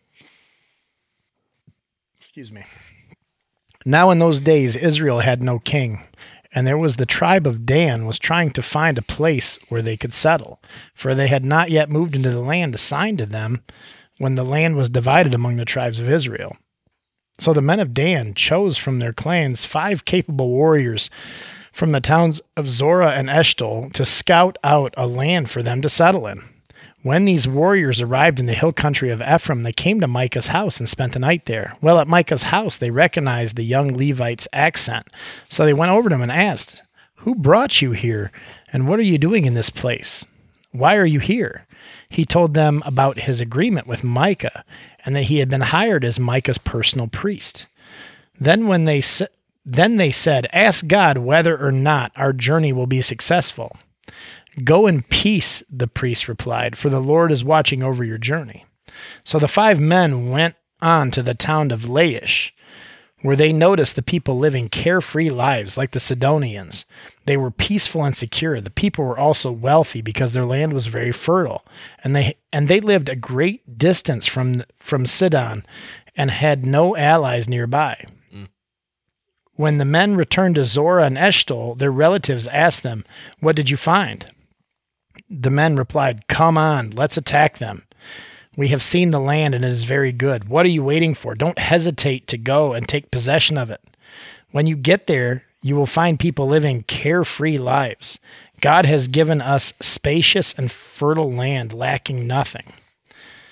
Excuse me. Now in those days, Israel had no king, and there was the tribe of Dan was trying to find a place where they could settle, for they had not yet moved into the land assigned to them when the land was divided among the tribes of Israel. So the men of Dan chose from their clans five capable warriors from the towns of Zorah and Eshtaol to scout out a land for them to settle in. When these warriors arrived in the hill country of Ephraim, they came to Micah's house and spent the night there. Well, at Micah's house, they recognized the young Levite's accent. So they went over to him and asked, "Who brought you here, and what are you doing in this place? Why are you here?" He told them about his agreement with Micah, and that he had been hired as Micah's personal priest. Then when they sa- then they said, "Ask God whether or not our journey will be successful." "Go in peace," the priest replied, "for the Lord is watching over your journey." So the five men went on to the town of Laish, where they noticed the people living carefree lives like the Sidonians. They were peaceful and secure. The people were also wealthy because their land was very fertile, and they and they lived a great distance from from Sidon and had no allies nearby. Mm. When the men returned to Zorah and Eshtaol, their relatives asked them, "What did you find?" The men replied, "Come on, let's attack them. We have seen the land and it is very good. What are you waiting for? Don't hesitate to go and take possession of it. When you get there, you will find people living carefree lives. God has given us spacious and fertile land, lacking nothing."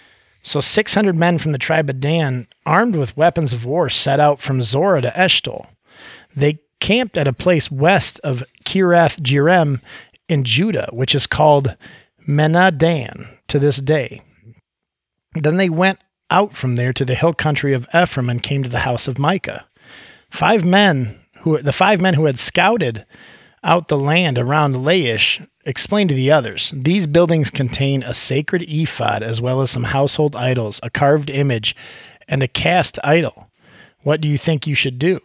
So six hundred men from the tribe of Dan, armed with weapons of war, set out from Zorah to Eshtaol. They camped at a place west of Kiriath Jearim in Judah, which is called Menadan to this day. Then they went out from there to the hill country of Ephraim and came to the house of Micah. Five men who the five men who had scouted out the land around Laish explained to the others, these buildings contain a sacred ephod as well as some household idols, a carved image, and a cast idol. What do you think you should do?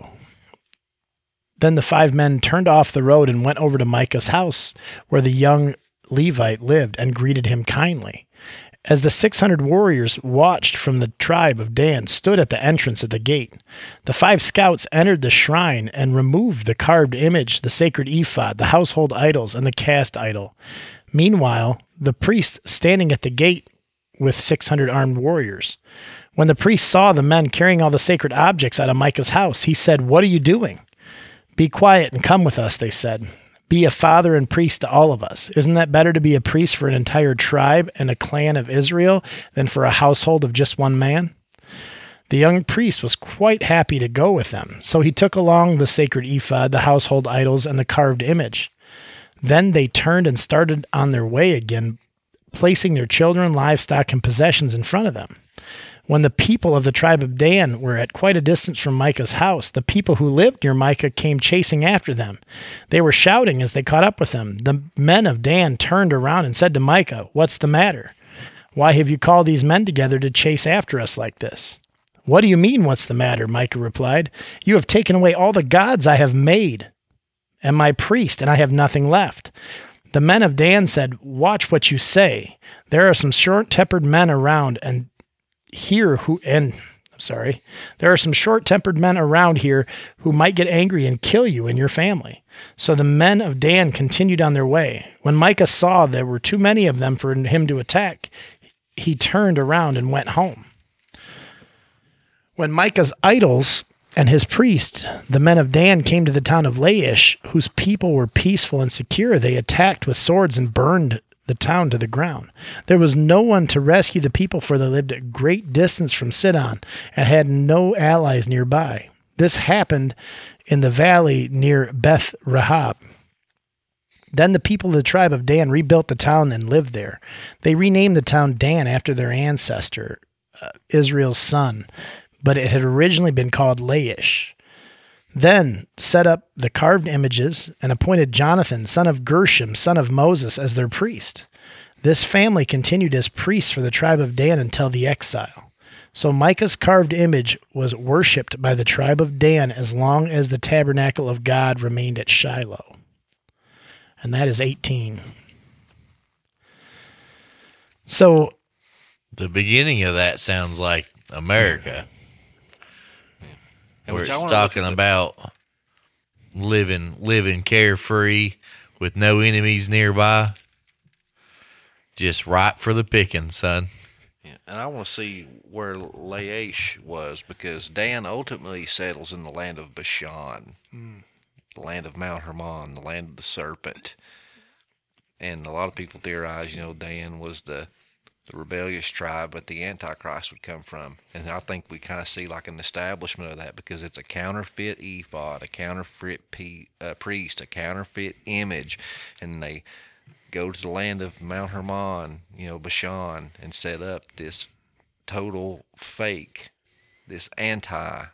Then the five men turned off the road and went over to Micah's house, where the young Levite lived, and greeted him kindly. As the six hundred warriors watched from the tribe of Dan stood at the entrance of the gate, the five scouts entered the shrine and removed the carved image, the sacred ephod, the household idols, and the cast idol. Meanwhile, the priest standing at the gate with six hundred armed warriors. When the priest saw the men carrying all the sacred objects out of Micah's house, he said, "What are you doing?" "Be quiet and come with us," they said. "Be a father and priest to all of us. Isn't that better to be a priest for an entire tribe and a clan of Israel than for a household of just one man?" The young priest was quite happy to go with them, so he took along the sacred ephod, the household idols, and the carved image. Then they turned and started on their way again, placing their children, livestock, and possessions in front of them. When the people of the tribe of Dan were at quite a distance from Micah's house, the people who lived near Micah came chasing after them. They were shouting as they caught up with them. The men of Dan turned around and said to Micah, "What's the matter? Why have you called these men together to chase after us like this?" "What do you mean, what's the matter?" Micah replied. "You have taken away all the gods I have made, and my priest, and I have nothing left." The men of Dan said, "Watch what you say. There are some short-tempered men around, and here who and I'm sorry, there are some short-tempered men around here who might get angry and kill you and your family." So the men of Dan continued on their way. When Micah saw there were too many of them for him to attack, he turned around and went home. When Micah's idols and his priests, the men of Dan, came to the town of Laish, whose people were peaceful and secure, they attacked with swords and burned the town to the ground. There was no one to rescue the people, for they lived at a great distance from Sidon and had no allies nearby. This happened in the valley near Beth Rahab. Then the people of the tribe of Dan rebuilt the town and lived there. They renamed the town Dan after their ancestor, uh, Israel's son, but it had originally been called Laish. Then set up the carved images and appointed Jonathan, son of Gershom, son of Moses, as their priest. This family continued as priests for the tribe of Dan until the exile. So Micah's carved image was worshipped by the tribe of Dan as long as the tabernacle of God remained at Shiloh. And that is eighteen. So The beginning of that sounds like America. And We're which I wanna talking look at the- about living living carefree with no enemies nearby. Just ripe for the picking, son. Yeah, and I want to see where Laish was, because Dan ultimately settles in the land of Bashan, mm. the land of Mount Hermon, the land of the serpent. And a lot of people theorize, you know, Dan was the the rebellious tribe, but the Antichrist would come from. And I think we kind of see like an establishment of that, because it's a counterfeit ephod, a counterfeit pe- uh, priest, a counterfeit image, and they go to the land of Mount Hermon, you know, Bashan, and set up this total fake, this anti-Christ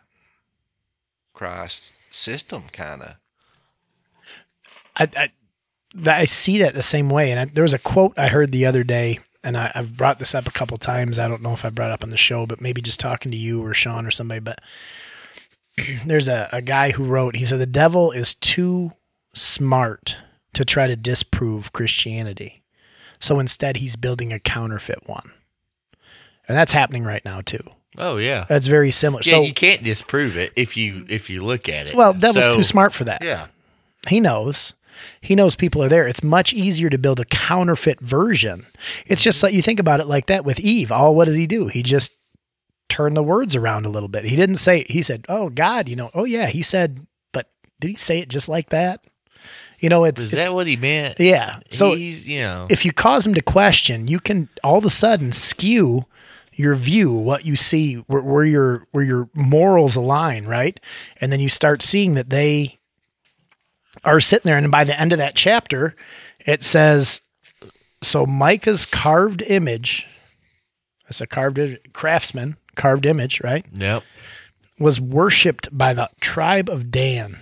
system, kind of. I, I I see that the same way. And I, there was a quote I heard the other day, and I, I've brought this up a couple times. I don't know if I brought it up on the show, but maybe just talking to you or Sean or somebody. But there's a, a guy who wrote, he said, "The devil is too smart to try to disprove Christianity. So instead, he's building a counterfeit one." And that's happening right now, too. Oh yeah, That's very similar. yeah. so, You can't disprove it if you if you look at it. well, devil's So, too smart for that. Yeah, He knows. He knows people are there. It's much easier to build a counterfeit version. It's just like, you think about it like that with Eve. Oh, what does he do? He just turned the words around a little bit. He didn't say, he said, "Oh, God, you know, oh yeah, he said," but did he say it just like that? You know, it's, is it's that what he meant? yeah. So He's, you know, if you cause him to question, you can all of a sudden skew your view, what you see, where, where your where your morals align, right? And then you start seeing that they are sitting there, and by the end of that chapter, it says, so Micah's carved image, it's a carved craftsman, carved image, right? Yep. Was worshipped by the tribe of Dan.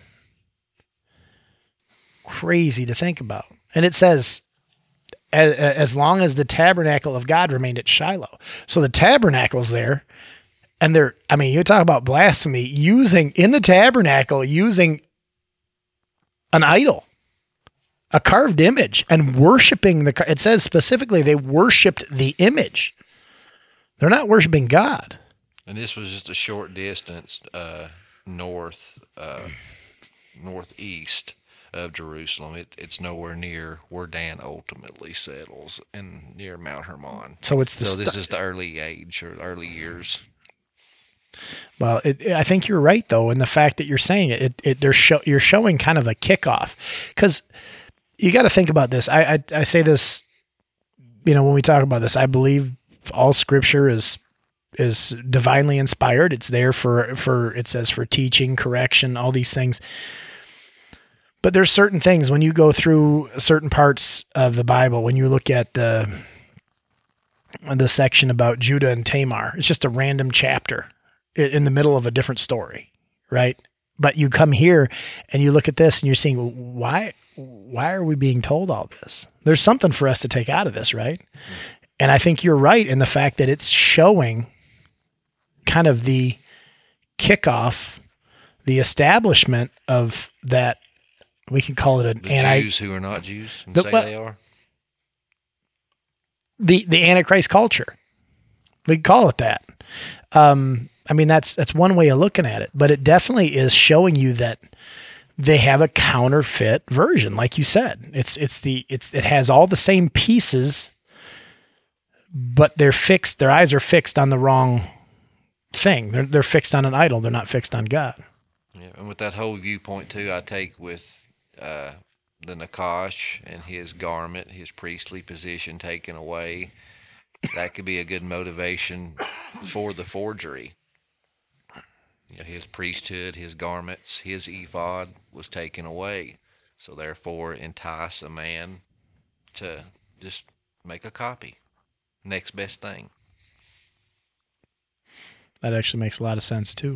Crazy to think about. And it says, as, as long as the tabernacle of God remained at Shiloh. So the tabernacle's there, and they're, I mean, you talk about blasphemy, using, in the tabernacle, using an idol, a carved image, and worshiping the, it says specifically they worshiped the image. They're not worshiping God. And this was just a short distance uh, north, uh, northeast of Jerusalem. It, it's nowhere near where Dan ultimately settles, and near Mount Hermon. So it's the so this st- is the early age or early years. Well, it, I think you're right though, in the fact that you're saying it. It, it they're show, you're showing kind of a kickoff, because you got to think about this. I, I I say this, you know, when we talk about this, I believe all Scripture is is divinely inspired. It's there for for it says for teaching, correction, all these things. But there's certain things when you go through certain parts of the Bible, when you look at the the section about Judah and Tamar, it's just a random chapter in the middle of a different story, right? But you come here and you look at this and you're seeing, why why are we being told all this? There's something for us to take out of this, right? And I think you're right in the fact that it's showing kind of the kickoff, the establishment of that. We can call it an The anti Jews who are not Jews and The- say well- they are. the the Antichrist culture. We can call it that. Um, I mean, that's that's one way of looking at it, but it definitely is showing you that they have a counterfeit version, like you said. It's it's the it's it has all the same pieces, but they're fixed. Their eyes are fixed on the wrong thing. They're they're fixed on an idol. They're not fixed on God. Yeah, and with that whole viewpoint too, I take with uh, the Nakash and his garment, his priestly position taken away. That could be a good motivation for the forgery. You know, his priesthood, his garments, his ephod was taken away, so therefore entice a man to just make a copy. Next best thing. That actually makes a lot of sense too.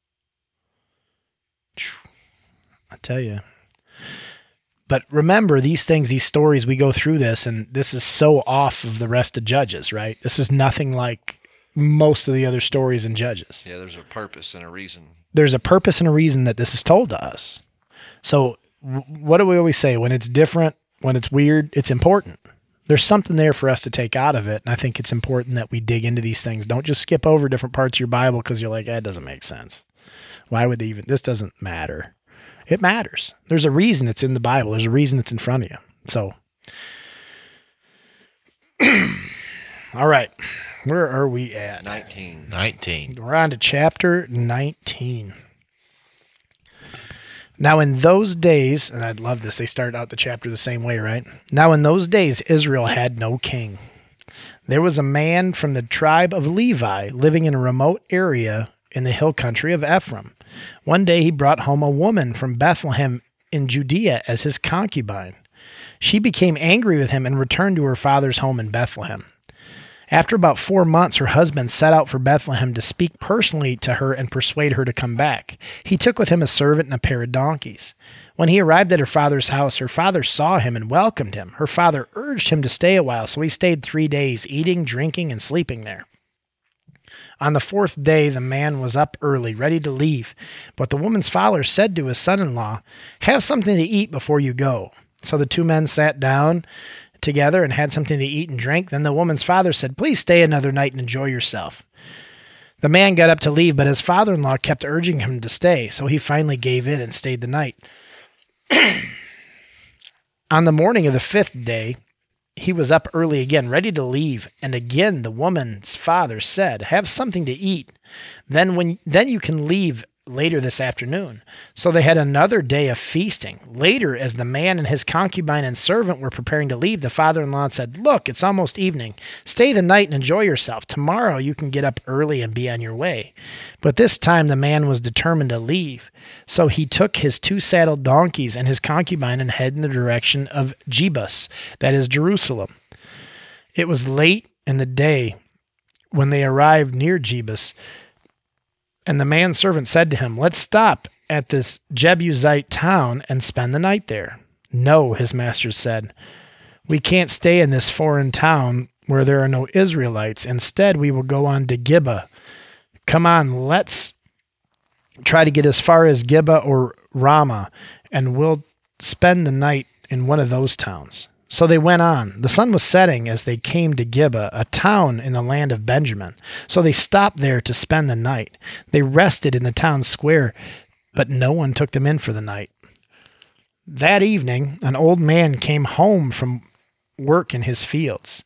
I tell you. But remember, these things, these stories, we go through this, and this is so off of the rest of Judges, right? This is nothing like most of the other stories in Judges. Yeah, there's a purpose and a reason. There's a purpose and a reason that this is told to us. So w- what do we always say? When it's different, when it's weird, it's important. There's something there for us to take out of it, and I think it's important that we dig into these things. Don't just skip over different parts of your Bible because you're like, that doesn't make sense. Why would they even, this doesn't matter. It matters. There's a reason it's in the Bible. There's a reason it's in front of you. So, all right. Where are we at? nineteen. nineteen. We're on to chapter nineteen. Now in those days, and I love this, they start out the chapter the same way, right? Now in those days, Israel had no king. There was a man from the tribe of Levi living in a remote area in the hill country of Ephraim. One day he brought home a woman from Bethlehem in Judea as his concubine. She became angry with him and returned to her father's home in Bethlehem. After about four months, her husband set out for Bethlehem to speak personally to her and persuade her to come back. He took with him a servant and a pair of donkeys. When he arrived at her father's house, her father saw him and welcomed him. Her father urged him to stay a while, so he stayed three days, eating, drinking, and sleeping there. On the fourth day, the man was up early, ready to leave. But the woman's father said to his son-in-law, "Have something to eat before you go." So the two men sat down together and had something to eat and drink. Then the woman's father said, "Please stay another night and enjoy yourself." The man got up to leave, but his father-in-law kept urging him to stay, so he finally gave in and stayed the night. On the morning of the fifth day, he was up early again, ready to leave, and again the woman's father said, "Have something to eat. Then when then you can leave later this afternoon. So they had another day of feasting. Later, as the man and his concubine and servant were preparing to leave, the father-in-law said, "Look, it's almost evening. Stay the night and enjoy yourself. Tomorrow you can get up early and be on your way." But this time the man was determined to leave. So he took his two saddled donkeys and his concubine and headed in the direction of Jebus, that is Jerusalem. It was late in the day when they arrived near Jebus, and the manservant said to him, "Let's stop at this Jebusite town and spend the night there." "No," his master said, "we can't stay in this foreign town where there are no Israelites. Instead, we will go on to Gibeah. Come on, let's try to get as far as Gibeah or Ramah, and we'll spend the night in one of those towns." So they went on. The sun was setting as they came to Gibeah, a town in the land of Benjamin. So they stopped there to spend the night. They rested in the town square, but no one took them in for the night. That evening, an old man came home from work in his fields.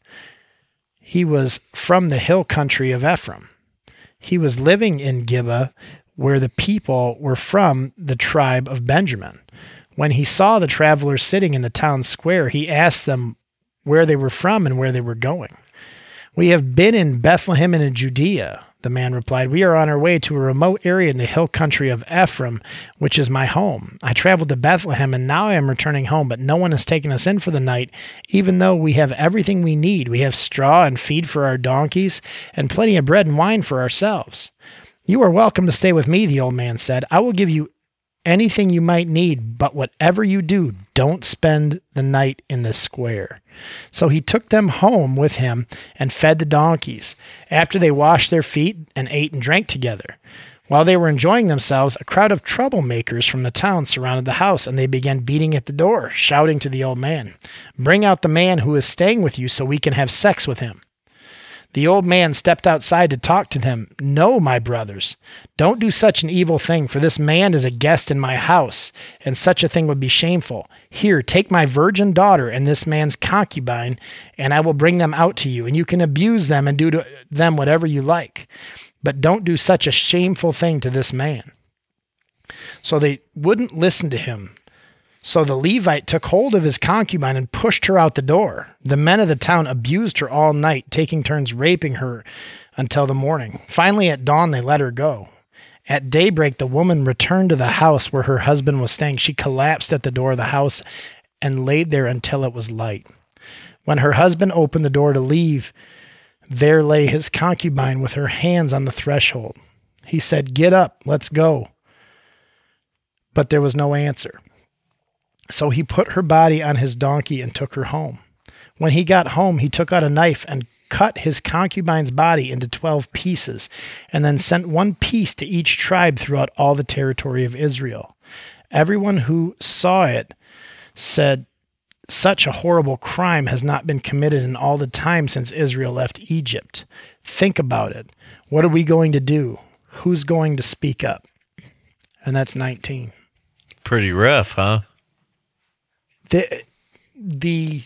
He was from the hill country of Ephraim. He was living in Gibeah, where the people were from the tribe of Benjamin. When he saw the travelers sitting in the town square, he asked them where they were from and where they were going. "We have been in Bethlehem and in Judea," the man replied. "We are on our way to a remote area in the hill country of Ephraim, which is my home. I traveled to Bethlehem, and now I am returning home, but no one has taken us in for the night, even though we have everything we need. We have straw and feed for our donkeys, and plenty of bread and wine for ourselves." "You are welcome to stay with me," the old man said. "I will give you anything you might need, but whatever you do, don't spend the night in the square." So he took them home with him and fed the donkeys. After they washed their feet and ate and drank together. While they were enjoying themselves, a crowd of troublemakers from the town surrounded the house, and they began beating at the door, shouting to the old man, "Bring out the man who is staying with you so we can have sex with him." The old man stepped outside to talk to them. "No, my brothers, don't do such an evil thing, for this man is a guest in my house, and such a thing would be shameful. Here, take my virgin daughter and this man's concubine, and I will bring them out to you, and you can abuse them and do to them whatever you like. But don't do such a shameful thing to this man." So they wouldn't listen to him. So the Levite took hold of his concubine and pushed her out the door. The men of the town abused her all night, taking turns raping her until the morning. Finally, at dawn, they let her go. At daybreak, the woman returned to the house where her husband was staying. She collapsed at the door of the house and laid there until it was light. When her husband opened the door to leave, there lay his concubine with her hands on the threshold. He said, "Get up, let's go." But there was no answer. So he put her body on his donkey and took her home. When he got home, he took out a knife and cut his concubine's body into twelve pieces, and then sent one piece to each tribe throughout all the territory of Israel. Everyone who saw it said, "Such a horrible crime has not been committed in all the time since Israel left Egypt. Think about it. What are we going to do? Who's going to speak up?" And that's nineteen. Pretty rough, huh? The, the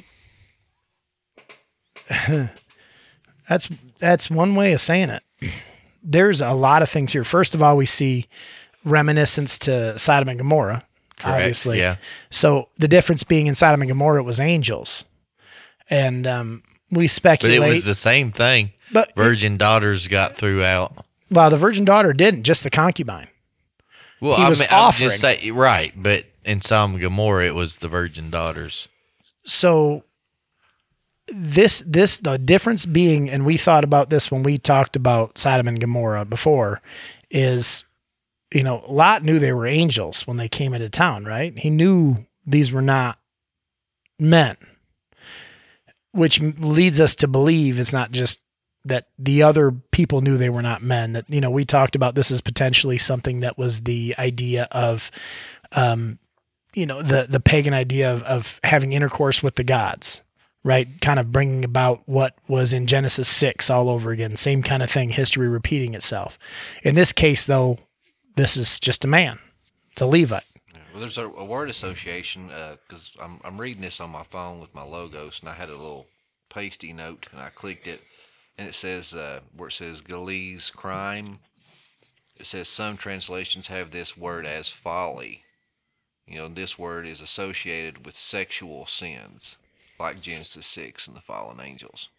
that's that's one way of saying it. There's a lot of things here. First of all, we see reminiscence to Sodom and Gomorrah, Correct, obviously. yeah. So the difference being in Sodom and Gomorrah, it was angels, and um, we But speculate. it was the same thing. But Virgin daughters got through out. well, the virgin daughter didn't, just the concubine. Well, He I was mean, I'm offering. just saying, right, but in Sodom and Gomorrah, it was the virgin daughters. So this this the difference being, and we thought about this when we talked about Sodom and Gomorrah before, is, you know, Lot knew they were angels when they came into town, right? He knew these were not men, which leads us to believe it's not just that the other people knew they were not men. That, you know, we talked about this as potentially something that was the idea of, um, you know, the the pagan idea of, of having intercourse with the gods, right? Kind of bringing about what was in Genesis six all over again. Same kind of thing, history repeating itself. In this case, though, this is just a man. It's a Levite. Well, there's a, a word association because I'm I'm reading this on my phone with my logos, and I had a little pasty note, and I clicked it, and it says uh, where it says Gale's crime. it says some translations have this word as folly. You know, this word is associated with sexual sins, like Genesis six and the fallen angels.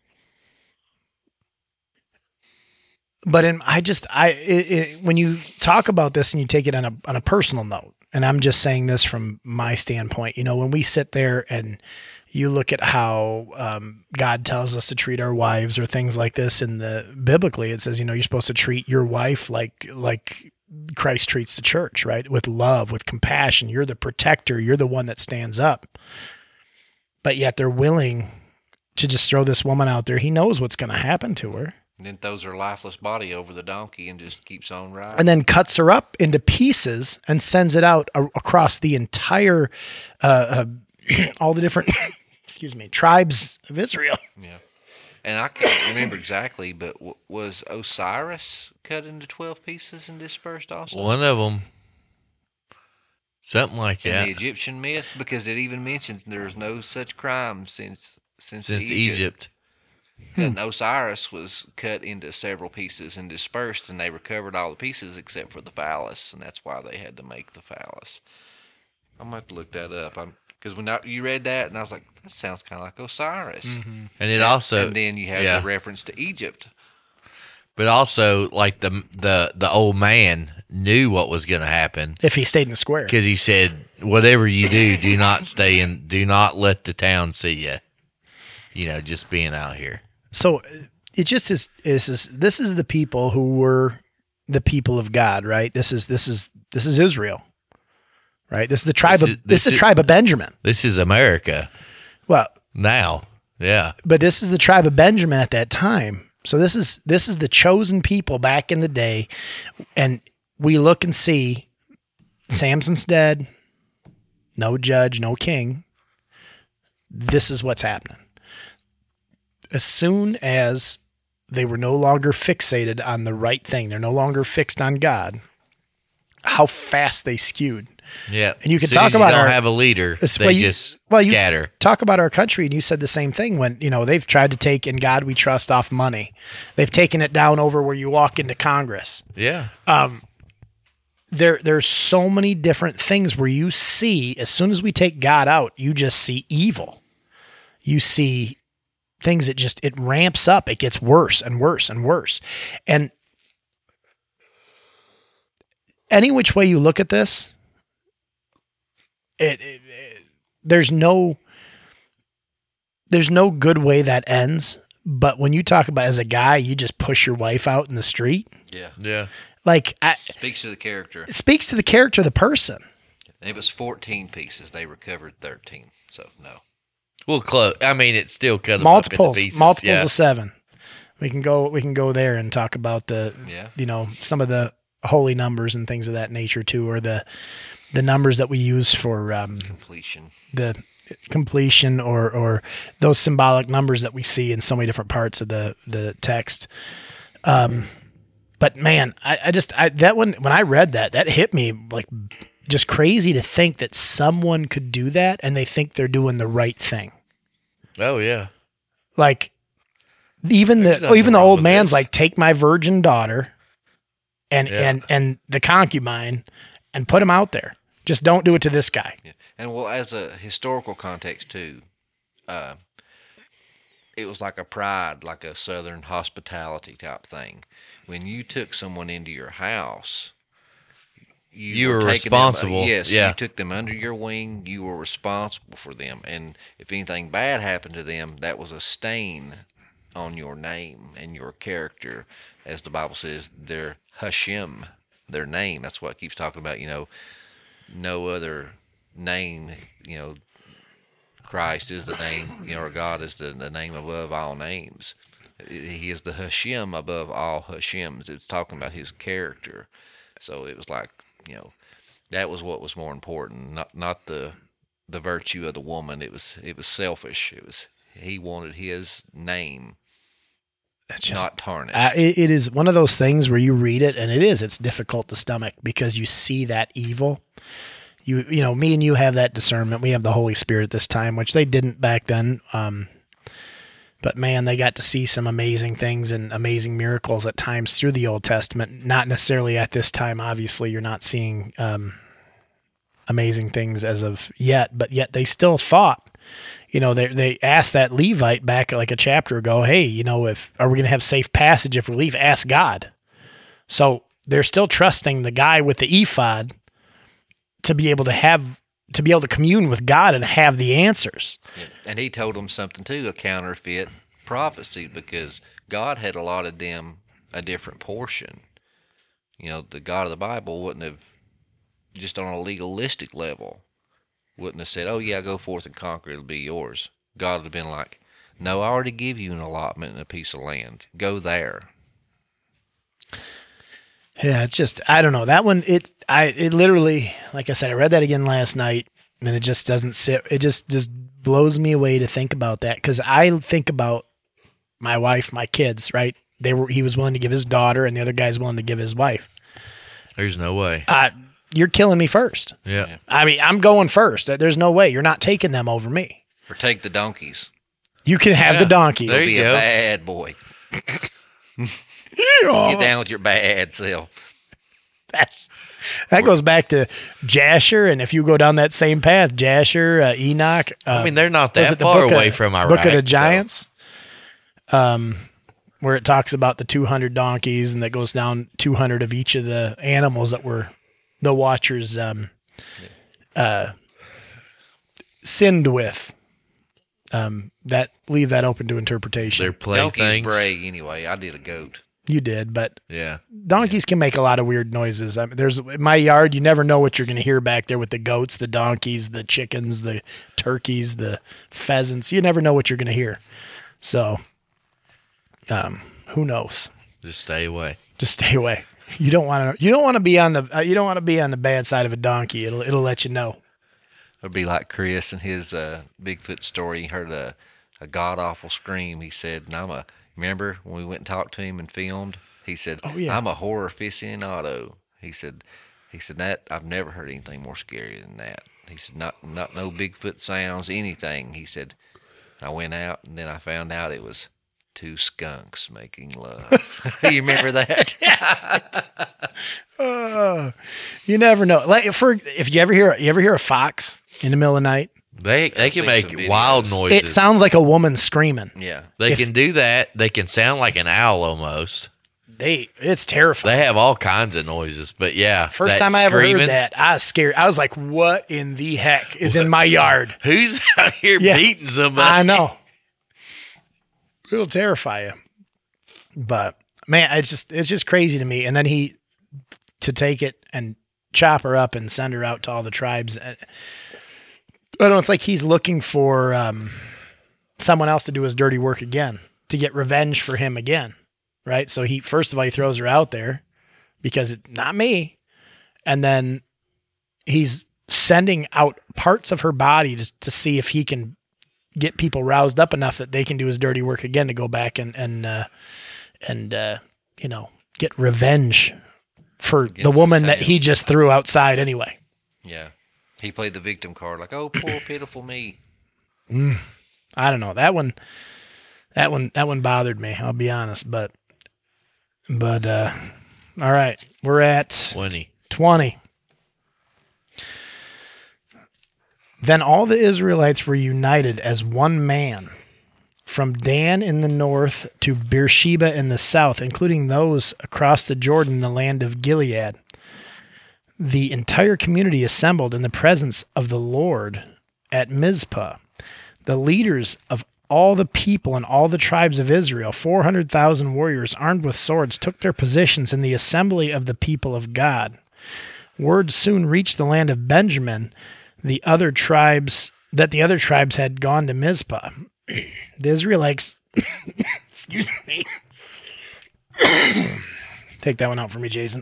But in, I just, I, it, it, when you talk about this and you take it on a, on a personal note, and I'm just saying this from my standpoint, you know, when we sit there and you look at how um, God tells us to treat our wives or things like this, in the biblically, it says, you know, you're supposed to treat your wife like, like Christ treats the church, right? With love, with compassion. You're the protector. You're the one that stands up. But yet they're willing to just throw this woman out there. He knows what's going to happen to her. And then throws her lifeless body over the donkey and just keeps on riding. And then cuts her up into pieces and sends it out a- across the entire, uh, uh, all the different, excuse me, tribes of Israel. Yeah. And I can't remember exactly, but w- was Osiris cut into twelve pieces and dispersed also? One of them, something like In that. the Egyptian myth, because it even mentions there's no such crime since since, Since Egypt. Egypt. And Osiris was cut into several pieces and dispersed, and they recovered all the pieces except for the phallus, and that's why they had to make the phallus. I'm gonna have to look that up. I'm because when I, you read that, and I was like, that sounds kind of like Osiris. Mm-hmm. And it also, and then you have yeah. the reference to Egypt. but also like the the the old man knew what was going to happen If he stayed in the square. because he said, "Whatever you do, do not stay in. Do not let the town see you. You know, just being out here." So it just is, is, is, this is the people who were the people of God, right? This is, this is, this is Israel, right? This is the tribe This of, is- this, this is the is- tribe of Benjamin. This is America Well, now. Yeah, but this is the tribe of Benjamin at that time. So this is, this is the chosen people back in the day. And we look and see Samson's dead, no judge, no king. This is what's happening. As soon as they were no longer fixated on the right thing, they're no longer fixed on God, how fast they skewed. yeah. And you can As soon talk as you about don't our- have a leader. It's- They well, you- just well, you- scatter. Talk about our country, and you said the same thing when, you know, they've tried to take In God We Trust off money. They've taken it down over where you walk into Congress. Yeah, There, there's so many different things where you see, as soon as we take God out, you just see evil. You see things that just, it ramps up. It gets worse and worse and worse. And any which way you look at this, it, it, it there's no, there's no good way that ends. But when you talk about as a guy, you just push your wife out in the street. Yeah. yeah. Like, I, Speaks to the character. it speaks to the character of the person. It was fourteen pieces. They recovered thirteen. So, no. Well, close. I mean, it's still cut Multiples, up into pieces. multiples yeah. of seven. We can go, we can go there and talk about the, Yeah. you know, some of the holy numbers and things of that nature too, or the, the numbers that we use for um, Completion. the completion, or or those symbolic numbers that we see in so many different parts of the the text. Um, but man, I, I just I, that one when I read that, that hit me like just crazy to think that someone could do that and they think they're doing the right thing. Oh yeah. Like even There's the nothing even the wrong old with man's this. like, take my virgin daughter and Yeah. and and the concubine and put him out there. Just don't do it to this guy. Yeah. And well, as a historical context too, uh, it was like a pride, like a Southern hospitality type thing. When you took someone into your house, you, You were taking them- responsible. yes, Yeah. you took them under your wing. You were responsible for them, and if anything bad happened to them, that was a stain on your name and your character, as the Bible says, their Hashem, their name. That's what it keeps talking about. You know, no other name. You know, Christ is the name. You know, or God is the, the name above all names. He is the Hashem above all Hashems. It's talking about his character. So it was like, you know, that was what was more important, not not the the virtue of the woman. It was it was selfish. It was he wanted his name That's just not tarnished. Uh, it, it is one of those things where you read it and it is, it's difficult to stomach because you see that evil. You, you know, me and you have that discernment. We have the Holy Spirit this time, which they didn't back then. Um, But man, they got to see some amazing things and amazing miracles at times through the Old Testament. Not necessarily at this time. Obviously, you're not seeing um, amazing things as of yet, but yet they still thought, you know, they they asked that Levite back like a chapter ago, hey, you know, if are we going to have safe passage if we leave? Ask God. So they're still trusting the guy with the ephod to be able to have to be able to commune with God and have the answers. Yeah. And he told them something too, a counterfeit prophecy, because God had allotted them a different portion. You know, the God of the Bible wouldn't have, just on a legalistic level, wouldn't have said, oh yeah, go forth and conquer, it'll be yours. God would have been like, no, I already give you an allotment and a piece of land. Go there. Yeah, it's just, I don't know. That one, it, I, it literally, like I said, I read that again last night, and it just doesn't sit. It just, just blows me away to think about that, because I think about my wife, my kids, right? They were, he was willing to give his daughter, and the other guy's willing to give his wife. There's no way. Uh, you're killing me first. Yeah. Yeah. I mean, I'm going first. There's no way. You're not taking them over me. Or take the donkeys. You can have Yeah. the donkeys. There you Be a go. bad boy. Yeah. Get down with your bad self. That's that goes back to Jasher, and if you go down that same path, Jasher, uh, Enoch. Uh, I mean, they're not was that it the far book away of, from Iraq. Book of the so- Giants, um, where it talks about the two hundred donkeys, and that goes down two hundred of each of the animals that were the Watchers um, uh, sinned with. Um, that leave that open to interpretation. They're Donkeys playthings. bray anyway. I did a goat. You did, but Yeah. donkeys can make a lot of weird noises. I mean, there's in my yard. You never know what you're going to hear back there with the goats, the donkeys, the chickens, the turkeys, the pheasants. You never know what you're going to hear. So, um, who knows? Just stay away. Just stay away. You don't want to. You don't want to be on the. Uh, you don't want to be on the bad side of a donkey. It'll. It'll let you know. It'd be like Chris and his uh, Bigfoot story. He heard a, a god awful scream. He said, and I'm a, remember when we went and talked to him and filmed? He said, Oh, yeah. I'm a horror aficionado. He said, he said that I've never heard anything more scary than that. He said, not, not no Bigfoot sounds, anything. He said, I went out and then I found out it was two skunks making love. You remember that? Uh, you never know. Like for if you ever hear you ever hear a fox in the middle of the night, They they I've can seen make some videos. wild noises. it sounds like a woman screaming. Yeah. they if- can do that. They can sound like an owl almost. They it's terrifying. They have all kinds of noises. But yeah, First that time I ever screaming, heard that, I was scared. I was like, "What in the heck is in my yard?" Who's out here Yeah. beating somebody? I know. It'll terrify you. But man, it's just it's just crazy to me. And then he to take it and chop her up and send her out to all the tribes. I don't know. It's like he's looking for um, someone else to do his dirty work again, to get revenge for him again, right? So he first of all he throws her out there because it's not me, and then he's sending out parts of her body to, to see if he can get people roused up enough that they can do his dirty work again to go back and and uh, and uh, you know get revenge for Against the woman the that he just threw outside anyway. Yeah. He played the victim card like, oh, poor, pitiful me. I don't know that one. That one that one bothered me. I'll be honest, but but uh, all right, we're at twenty. twenty. Then all the Israelites were united as one man, from Dan in the north to Beersheba in the south, including those across the Jordan in the land of Gilead. The entire community assembled in the presence of the Lord at Mizpah. The leaders of all the people and all the tribes of Israel, four hundred thousand warriors armed with swords, took their positions in the assembly of the people of God. Word soon reached the land of Benjamin, the other tribes that the other tribes had gone to Mizpah. The Israelites, excuse me, take that one out for me, Jason.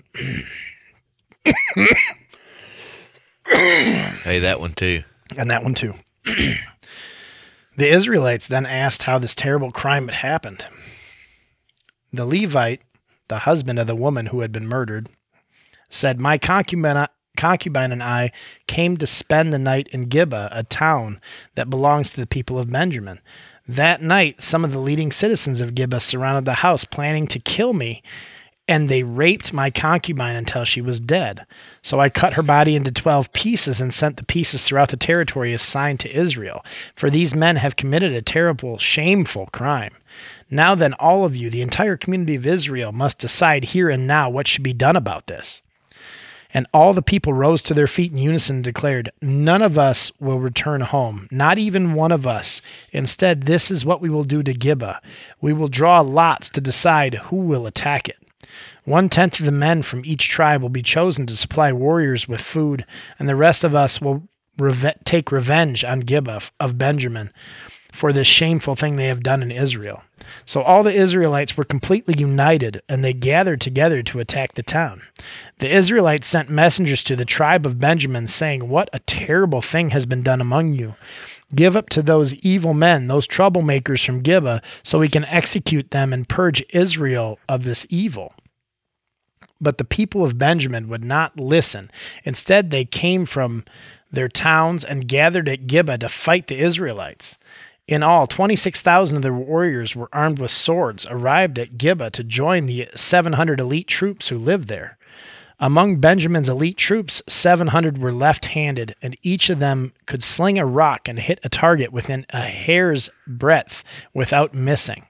Hey, that one too. And that one too. The Israelites then asked how this terrible crime had happened. The Levite, the husband of the woman who had been murdered, said, My concubine, concubine and I came to spend the night in Gibeah, a town that belongs to the people of Benjamin. That night, some of the leading citizens of Gibeah surrounded the house, planning to kill me, and they raped my concubine until she was dead. So I cut her body into twelve pieces and sent the pieces throughout the territory assigned to Israel. For these men have committed a terrible, shameful crime. Now then, all of you, the entire community of Israel, must decide here and now what should be done about this." And all the people rose to their feet in unison and declared, "None of us will return home, not even one of us. Instead, this is what we will do to Gibeah. We will draw lots to decide who will attack it. One-tenth of the men from each tribe will be chosen to supply warriors with food, and the rest of us will reve- take revenge on Gibeah of Benjamin for this shameful thing they have done in Israel." So all the Israelites were completely united, and they gathered together to attack the town. The Israelites sent messengers to the tribe of Benjamin, saying, "What a terrible thing has been done among you. Give up to those evil men, those troublemakers from Gibeah, so we can execute them and purge Israel of this evil." But the people of Benjamin would not listen. Instead, they came from their towns and gathered at Gibeah to fight the Israelites. In all, twenty-six thousand of their warriors were armed with swords, arrived at Gibeah to join the seven hundred elite troops who lived there. Among Benjamin's elite troops, seven hundred were left-handed, and each of them could sling a rock and hit a target within a hair's breadth without missing.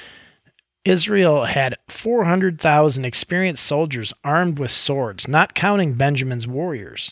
Israel had four hundred thousand experienced soldiers armed with swords, not counting Benjamin's warriors.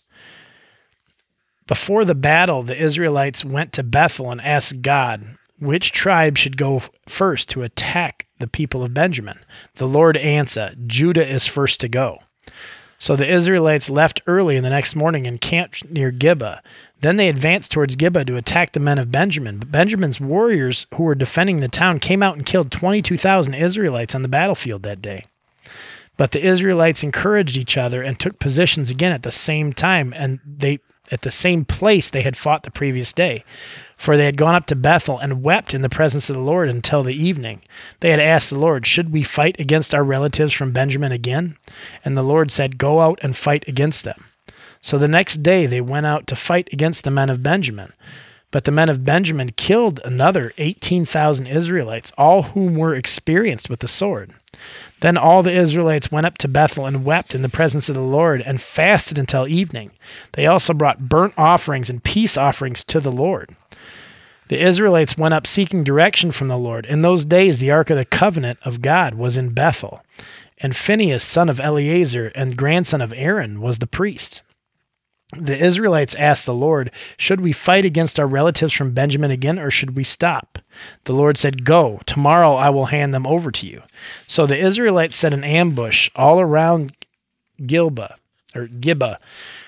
Before the battle, the Israelites went to Bethel and asked God which tribe should go first to attack the people of Benjamin. The Lord answered, "Judah is first to go." So the Israelites left early in the next morning and camped near Gibeah. Then they advanced towards Gibeah to attack the men of Benjamin. But Benjamin's warriors who were defending the town came out and killed twenty-two thousand Israelites on the battlefield that day. But the Israelites encouraged each other and took positions again at the same time, and they at the same place they had fought the previous day. For they had gone up to Bethel and wept in the presence of the Lord until the evening. They had asked the Lord, "Should we fight against our relatives from Benjamin again?" And the Lord said, "Go out and fight against them." So the next day they went out to fight against the men of Benjamin. But the men of Benjamin killed another eighteen thousand Israelites, all whom were experienced with the sword. Then all the Israelites went up to Bethel and wept in the presence of the Lord and fasted until evening. They also brought burnt offerings and peace offerings to the Lord. The Israelites went up seeking direction from the Lord. In those days the Ark of the Covenant of God was in Bethel, and Phinehas, son of Eleazar and grandson of Aaron, was the priest. The Israelites asked the Lord, "Should we fight against our relatives from Benjamin again, or should we stop?" The Lord said, "Go, tomorrow I will hand them over to you." So the Israelites set an ambush all around Gilba, or Gibeah.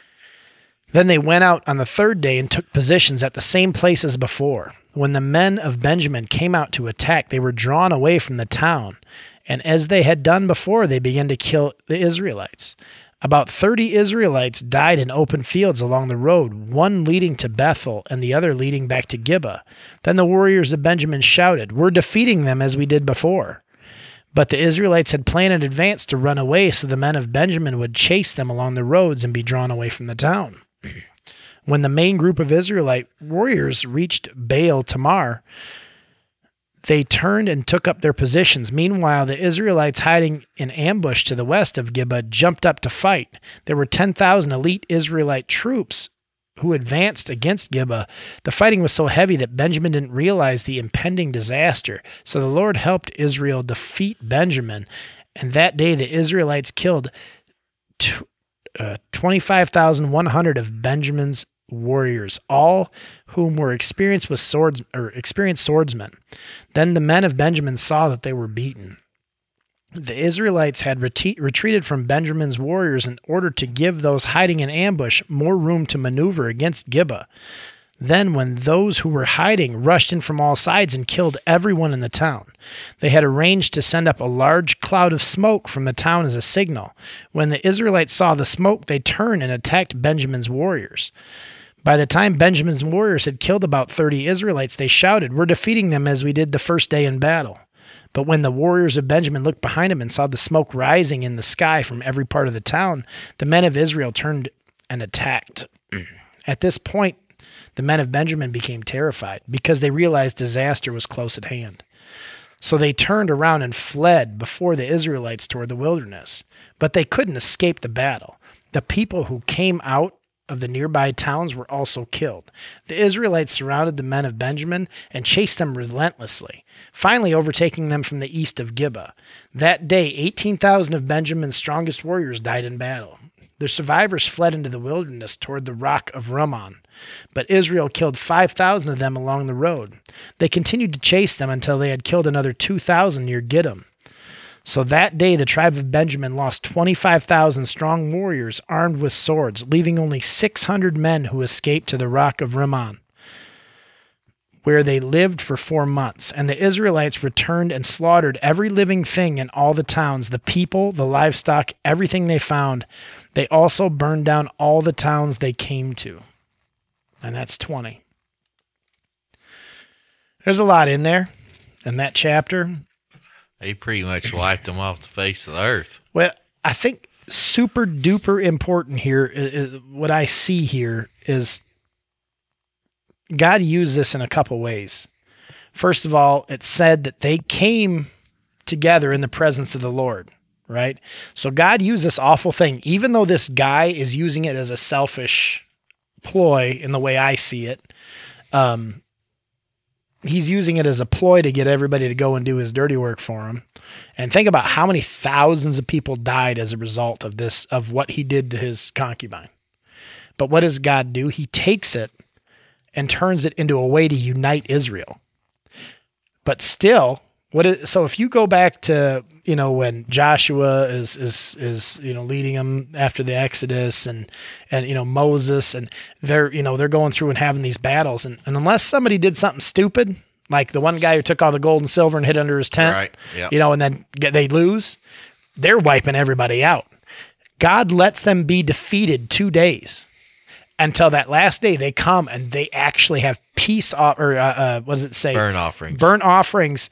Then they went out on the third day and took positions at the same place as before. When the men of Benjamin came out to attack, they were drawn away from the town, and as they had done before, they began to kill the Israelites. About thirty Israelites died in open fields along the road, one leading to Bethel and the other leading back to Gibeah. Then the warriors of Benjamin shouted, "We're defeating them as we did before." But the Israelites had planned in advance to run away, so the men of Benjamin would chase them along the roads and be drawn away from the town. When the main group of Israelite warriors reached Baal Tamar, they turned and took up their positions. Meanwhile, the Israelites hiding in ambush to the west of Gibeah jumped up to fight. There were ten thousand elite Israelite troops who advanced against Gibeah. The fighting was so heavy that Benjamin didn't realize the impending disaster. So the Lord helped Israel defeat Benjamin. And that day the Israelites killed uh, twenty-five thousand one hundred of Benjamin's warriors, all whom were experienced with swords or experienced swordsmen. Then the men of Benjamin saw that they were beaten. The Israelites had reti- retreated from Benjamin's warriors in order to give those hiding in ambush more room to maneuver against Gibeah. Then when those who were hiding rushed in from all sides and killed everyone in the town, they had arranged to send up a large cloud of smoke from the town as a signal. When the Israelites saw the smoke, they turned and attacked Benjamin's warriors. By the time Benjamin's warriors had killed about thirty Israelites, they shouted, "We're defeating them as we did the first day in battle." But when the warriors of Benjamin looked behind them and saw the smoke rising in the sky from every part of the town, the men of Israel turned and attacked. At this point, the men of Benjamin became terrified because they realized disaster was close at hand. So they turned around and fled before the Israelites toward the wilderness. But they couldn't escape the battle. The people who came out of the nearby towns were also killed. The Israelites surrounded the men of Benjamin and chased them relentlessly, finally overtaking them from the east of Gibeah. That day, eighteen thousand of Benjamin's strongest warriors died in battle. Their survivors fled into the wilderness toward the rock of Rimmon, but Israel killed five thousand of them along the road. They continued to chase them until they had killed another two thousand near Gittim. So that day the tribe of Benjamin lost twenty-five thousand strong warriors armed with swords, leaving only six hundred men who escaped to the rock of Rimmon, where they lived for four months. And the Israelites returned and slaughtered every living thing in all the towns, the people, the livestock, everything they found. They also burned down all the towns they came to. And that's twenty. There's a lot in there in that chapter. They pretty much wiped them off the face of the earth. Well, I think super duper important here is, is what I see here is God used this in a couple ways. First of all, it said that they came together in the presence of the Lord, right? So God used this awful thing, even though this guy is using it as a selfish ploy in the way I see it. Um, he's using it as a ploy to get everybody to go and do his dirty work for him. And think about how many thousands of people died as a result of this, of what he did to his concubine. But what does God do? He takes it and turns it into a way to unite Israel. But still, what is, so if you go back to, you know, when Joshua is, is, is, you know, leading them after the Exodus and, and, you know, Moses, and they're, you know, they're going through and having these battles. And, and unless somebody did something stupid, like the one guy who took all the gold and silver and hid under his tent, Right. Yep. you know, and then get, they lose, they're wiping everybody out. God lets them be defeated two days. Until that last day, they come and they actually have peace, or uh, uh, what does it say? Burnt offerings. Burnt offerings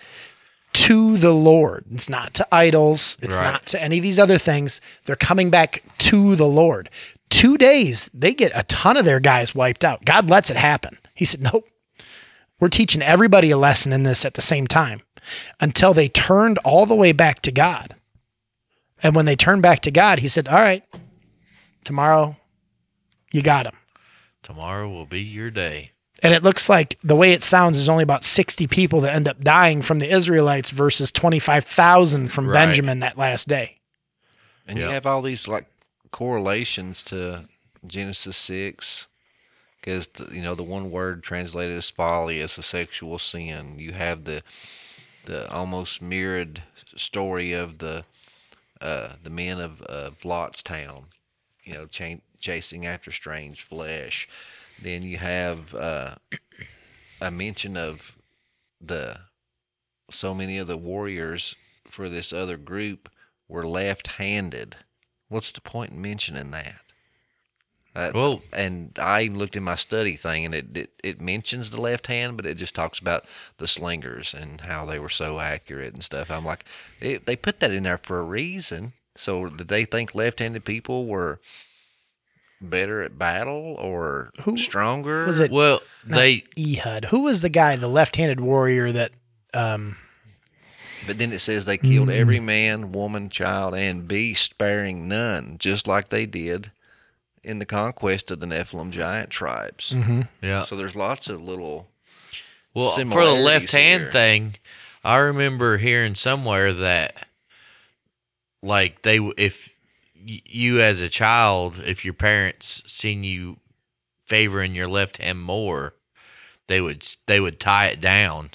to the Lord. It's not to idols. It's Right. not to any of these other things. They're coming back to the Lord. Two days, they get a ton of their guys wiped out. God lets it happen. He said, nope. We're teaching everybody a lesson in this at the same time, until they turned all the way back to God. And when they turned back to God, he said, all right, tomorrow, you got him. Tomorrow will be your day. And it looks like the way it sounds, there's only about sixty people that end up dying from the Israelites versus twenty-five thousand from Right. Benjamin that last day. And Yep. you have all these like correlations to Genesis six, because you know the one word translated as folly is a sexual sin. You have the the almost mirrored story of the uh, the men of, of Lot's town, you know, ch- chasing after strange flesh. Then you have uh, a mention of the so many of the warriors for this other group were left-handed. What's the point in mentioning that? Uh, Well- and I even looked in my study thing, and it, it it mentions the left hand, but it just talks about the slingers and how they were so accurate and stuff. I'm like, they, they put that in there for a reason. So did they think left-handed people were better at battle or Who stronger? was it? Well, they Ehud. Who was the guy, the left-handed warrior that? Um, But then it says they killed every man, woman, child, and beast, sparing none, just like they did in the conquest of the Nephilim giant tribes. yeah. So there's lots of little. Well, for the similarities left hand here. thing, I remember hearing somewhere that, like, they if y- you as a child, if your parents seen you favoring your left hand more, they would they would tie it down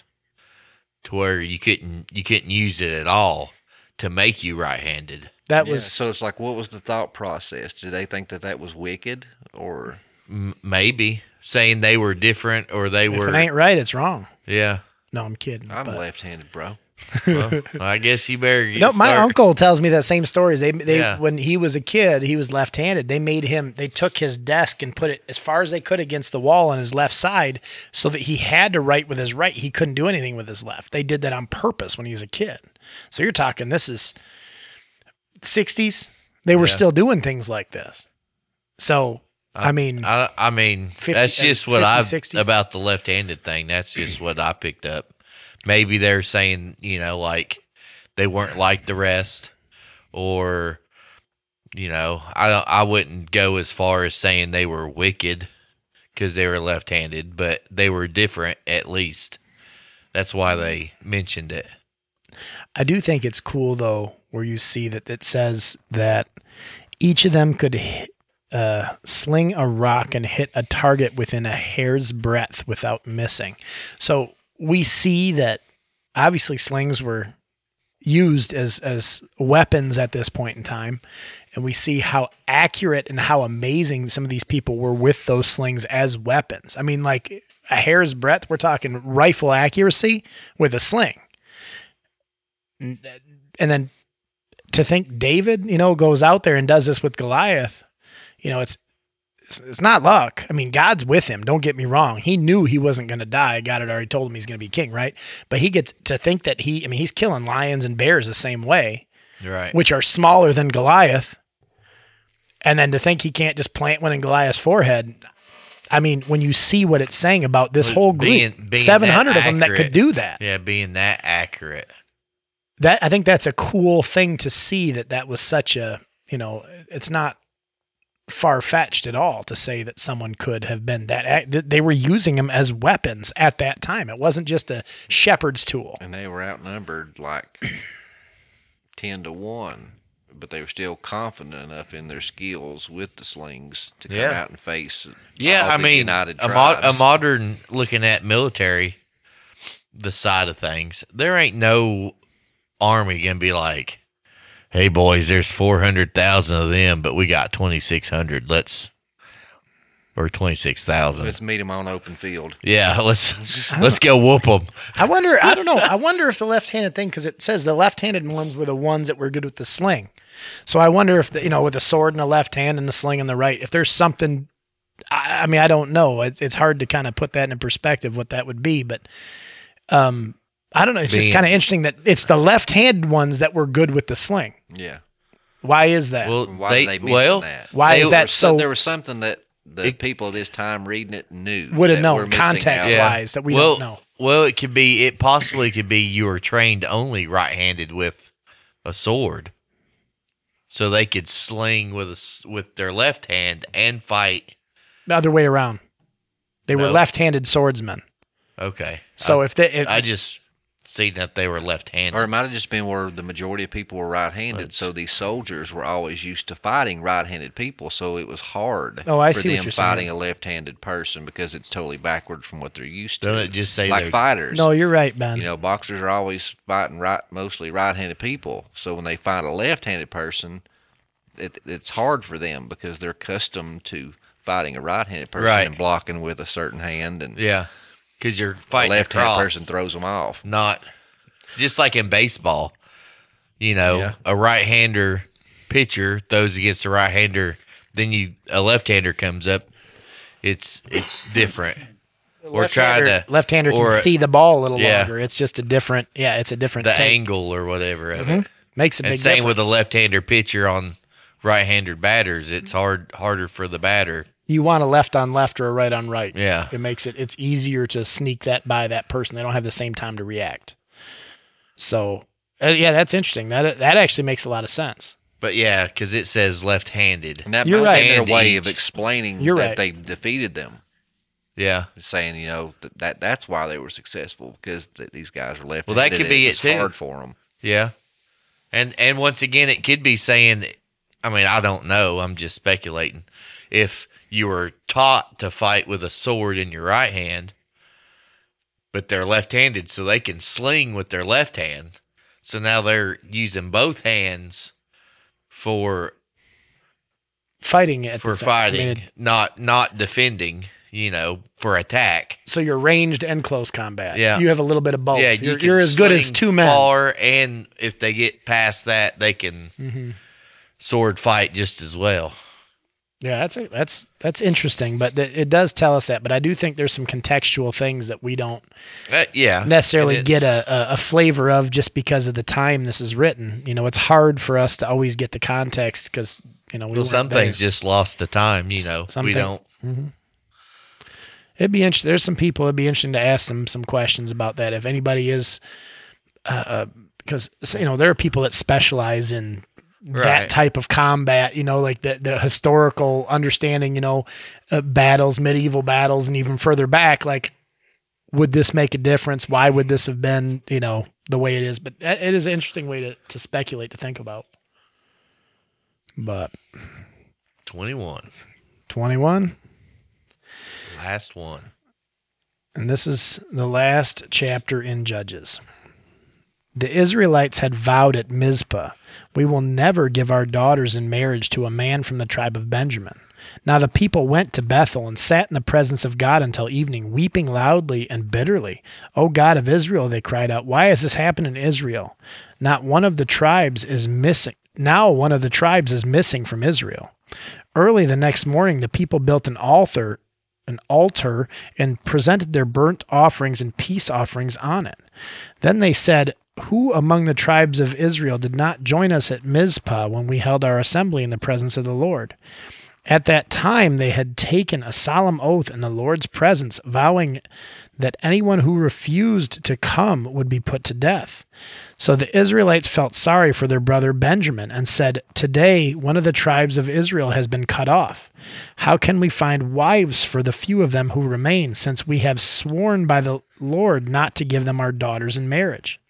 to where you couldn't you couldn't use it at all to make you right handed. that Yeah, was so it's like, what was the thought process? Did they think that that was wicked, or M- maybe saying they were different or they if were it ain't right, it's wrong. yeah. No, I'm kidding. I'm but- left-handed, bro? Well, I guess you better get No, my start- uncle tells me that same stories. They, they, Yeah. when he was a kid, he was left-handed. They made him. They took his desk and put it as far as they could against the wall on his left side, so that he had to write with his right. He couldn't do anything with his left. They did that on purpose when he was a kid. So you're talking. This is sixties. They were Yeah. still doing things like this. So I mean, I, I mean, fifty, that's just what fifty, I sixty. about the left-handed thing. That's just what I picked up. Maybe they're saying, you know, like they weren't like the rest, or you know, I don't, I wouldn't go as far as saying they were wicked because they were left-handed, but they were different at least. That's why they mentioned it. I do think it's cool though, where you see that it says that each of them could hit, uh, sling a rock and hit a target within a hair's breadth without missing. So we see that obviously slings were used as, as weapons at this point in time. And we see how accurate and how amazing some of these people were with those slings as weapons. I mean, like a hair's breadth, we're talking rifle accuracy with a sling. And then to think David, you know, goes out there and does this with Goliath, you know, it's it's not luck. I mean, God's with him. Don't get me wrong. He knew he wasn't going to die. God had already told him he's going to be king, right? But he gets to think that he, I mean, he's killing lions and bears the same way, Right. which are smaller than Goliath. And then to think he can't just plant one in Goliath's forehead. I mean, when you see what it's saying about this whole group, Being- being seven hundred that of them that could accurate. do that. Yeah, being that accurate. That I think that's a cool thing to see, that that was such a, you know, it's not far-fetched at all to say that someone could have been that ac- that they were using them as weapons at that time. It wasn't just a shepherd's tool. And they were outnumbered like ten to one, but they were still confident enough in their skills with the slings to come Yeah. out and face Yeah, all I the mean, United a, mod, a Tribes. modern looking at military, the side of things, there ain't no army gonna be like, hey boys, there's four hundred thousand of them, but we got twenty-six hundred. Let's, or twenty-six thousand. Let's meet them on open field. Yeah, let's let's go whoop them. I wonder, I don't know, I wonder if the left-handed thing, because it says the left-handed ones were the ones that were good with the sling. So I wonder if, the, you know, with a sword in the left hand and the sling in the right, if there's something, I, I mean, I don't know. It's, it's hard to kind of put that in perspective, what that would be, but um, I don't know. It's just Being- kind of interesting that it's the left-handed ones that were good with the sling. Yeah. Why is that? Well, Why they, did they mention well, that? Why they is were that So so? there was something that the It- people of this time reading it knew. Would have that known we're missing context out. Yeah. wise that we well, don't know. Well, it could be. It possibly could be you were trained only right-handed with a sword, so they could sling with a s with their left hand and fight. The other way around. They were No. left-handed swordsmen. Okay, So I, if they, if, I just seen that they were left-handed. Or it might have just been where the majority of people were right-handed, so these soldiers were always used to fighting right-handed people, so it was hard Oh, I for see what them you're fighting saying. a left-handed person because it's totally backward from what they're used to. Doesn't it just say like they're- fighters? no, you're right, Ben. You know, boxers are always fighting right, mostly right-handed people. So when they find a left-handed person, it, it's hard for them because they're accustomed to fighting a right-handed person Right. and blocking with a certain hand, and Yeah, because you're a fighting left-handed across, person throws them off. not just like in baseball. You know, Yeah. a right-hander pitcher throws against a right-hander, then you a left-hander comes up. It's it's different. We're trying Left-hander- to left-hander or can see the ball a little yeah. longer. It's just a different, yeah, it's a different the take. angle or whatever of it. Makes a And big same difference. with a left-hander pitcher on right-handed batters. It's hard harder for the batter. You want a left on left or a right on right. Yeah. It makes it, it's easier to sneak that by that person. They don't have the same time to react. So, uh, yeah, that's interesting. That that actually makes a lot of sense. But yeah, because it says left-handed. And that You're might right. have been And their way each. of explaining You're that right. they defeated them. Yeah. Saying, you know, that, that that's why they were successful, because th- these guys are left-handed. Well, that could be it it, was too. hard for them. Yeah. And and once again, it could be saying, I mean, I don't know. I'm just speculating. If you were taught to fight with a sword in your right hand, but they're left-handed, so they can sling with their left hand. So now they're using both hands for Fighting at for the same- I fighting, mean, it- not not defending. You know, for attack. so you're ranged and close combat. Yeah. You have a little bit of both. Yeah, you're, you can you're as good as sling two men. Far, and if they get past that, they can Mm-hmm. sword fight just as well. Yeah, that's a, that's that's interesting, but th- it does tell us that. But I do think there's some contextual things that we don't Uh, yeah, necessarily and get it's- a, a, a flavor of just because of the time this is written. You know, it's hard for us to always get the context because you know, we Well, weren't some there. things just lost to time, you know. Some we thing- don't. It'd be interesting. There's some people. It'd be interesting to ask them some questions about that. If anybody is, uh, because you know there are people that specialize in that Right. type of combat. You know, like the the historical understanding. You know, uh, battles, medieval battles, and even further back. Like, would this make a difference? Why would this have been, you know, the way it is? But it is an interesting way to to speculate, to think about. But twenty-one. twenty-one. Last one. And this is the last chapter in Judges. The Israelites had vowed at Mizpah, "We will never give our daughters in marriage to a man from the tribe of Benjamin." Now the people went to Bethel and sat in the presence of God until evening, weeping loudly and bitterly. "O God of Israel," they cried out, "why has this happened in Israel? Not one of the tribes is missing. Now one of the tribes is missing from Israel." Early the next morning, the people built an altar an altar and presented their burnt offerings and peace offerings on it. Then they said, "Who among the tribes of Israel did not join us at Mizpah when we held our assembly in the presence of the Lord?" At that time they had taken a solemn oath in the Lord's presence, vowing that anyone who refused to come would be put to death. So the Israelites felt sorry for their brother Benjamin and said, "Today one of the tribes of Israel has been cut off. How can we find wives for the few of them who remain, since we have sworn by the Lord not to give them our daughters in marriage?"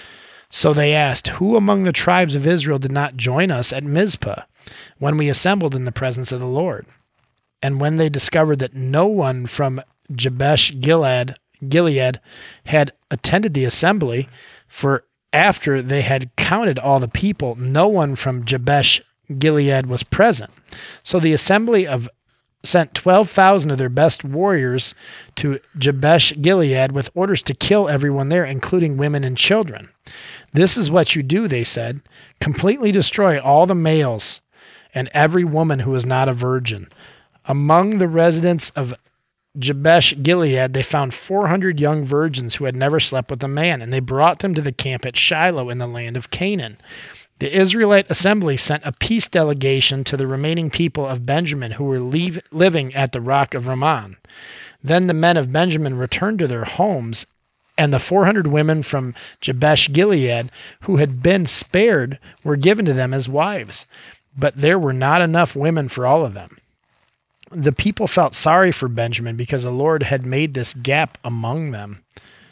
So they asked, "Who among the tribes of Israel did not join us at Mizpah when we assembled in the presence of the Lord?" And when they discovered that no one from Jabesh Gilead, Gilead had attended the assembly, for after they had counted all the people, no one from Jabesh Gilead was present. So the assembly of sent twelve thousand of their best warriors to Jabesh Gilead with orders to kill everyone there, including women and children. "This is what you do," they said. "Completely destroy all the males and every woman who is not a virgin." Among the residents of Jabesh Gilead, they found four hundred young virgins who had never slept with a man, and they brought them to the camp at Shiloh in the land of Canaan. The Israelite assembly sent a peace delegation to the remaining people of Benjamin who were leave, living at the rock of Ramon. Then the men of Benjamin returned to their homes, and the four hundred women from Jabesh Gilead who had been spared were given to them as wives. But there were not enough women for all of them. The people felt sorry for Benjamin because the Lord had made this gap among them,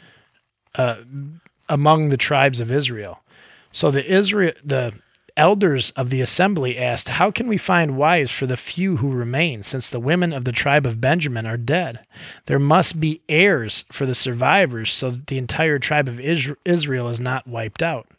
uh, among the tribes of Israel. So the Israel, the elders of the assembly asked, "How can we find wives for the few who remain, since the women of the tribe of Benjamin are dead? There must be heirs for the survivors so that the entire tribe of Israel is not wiped out.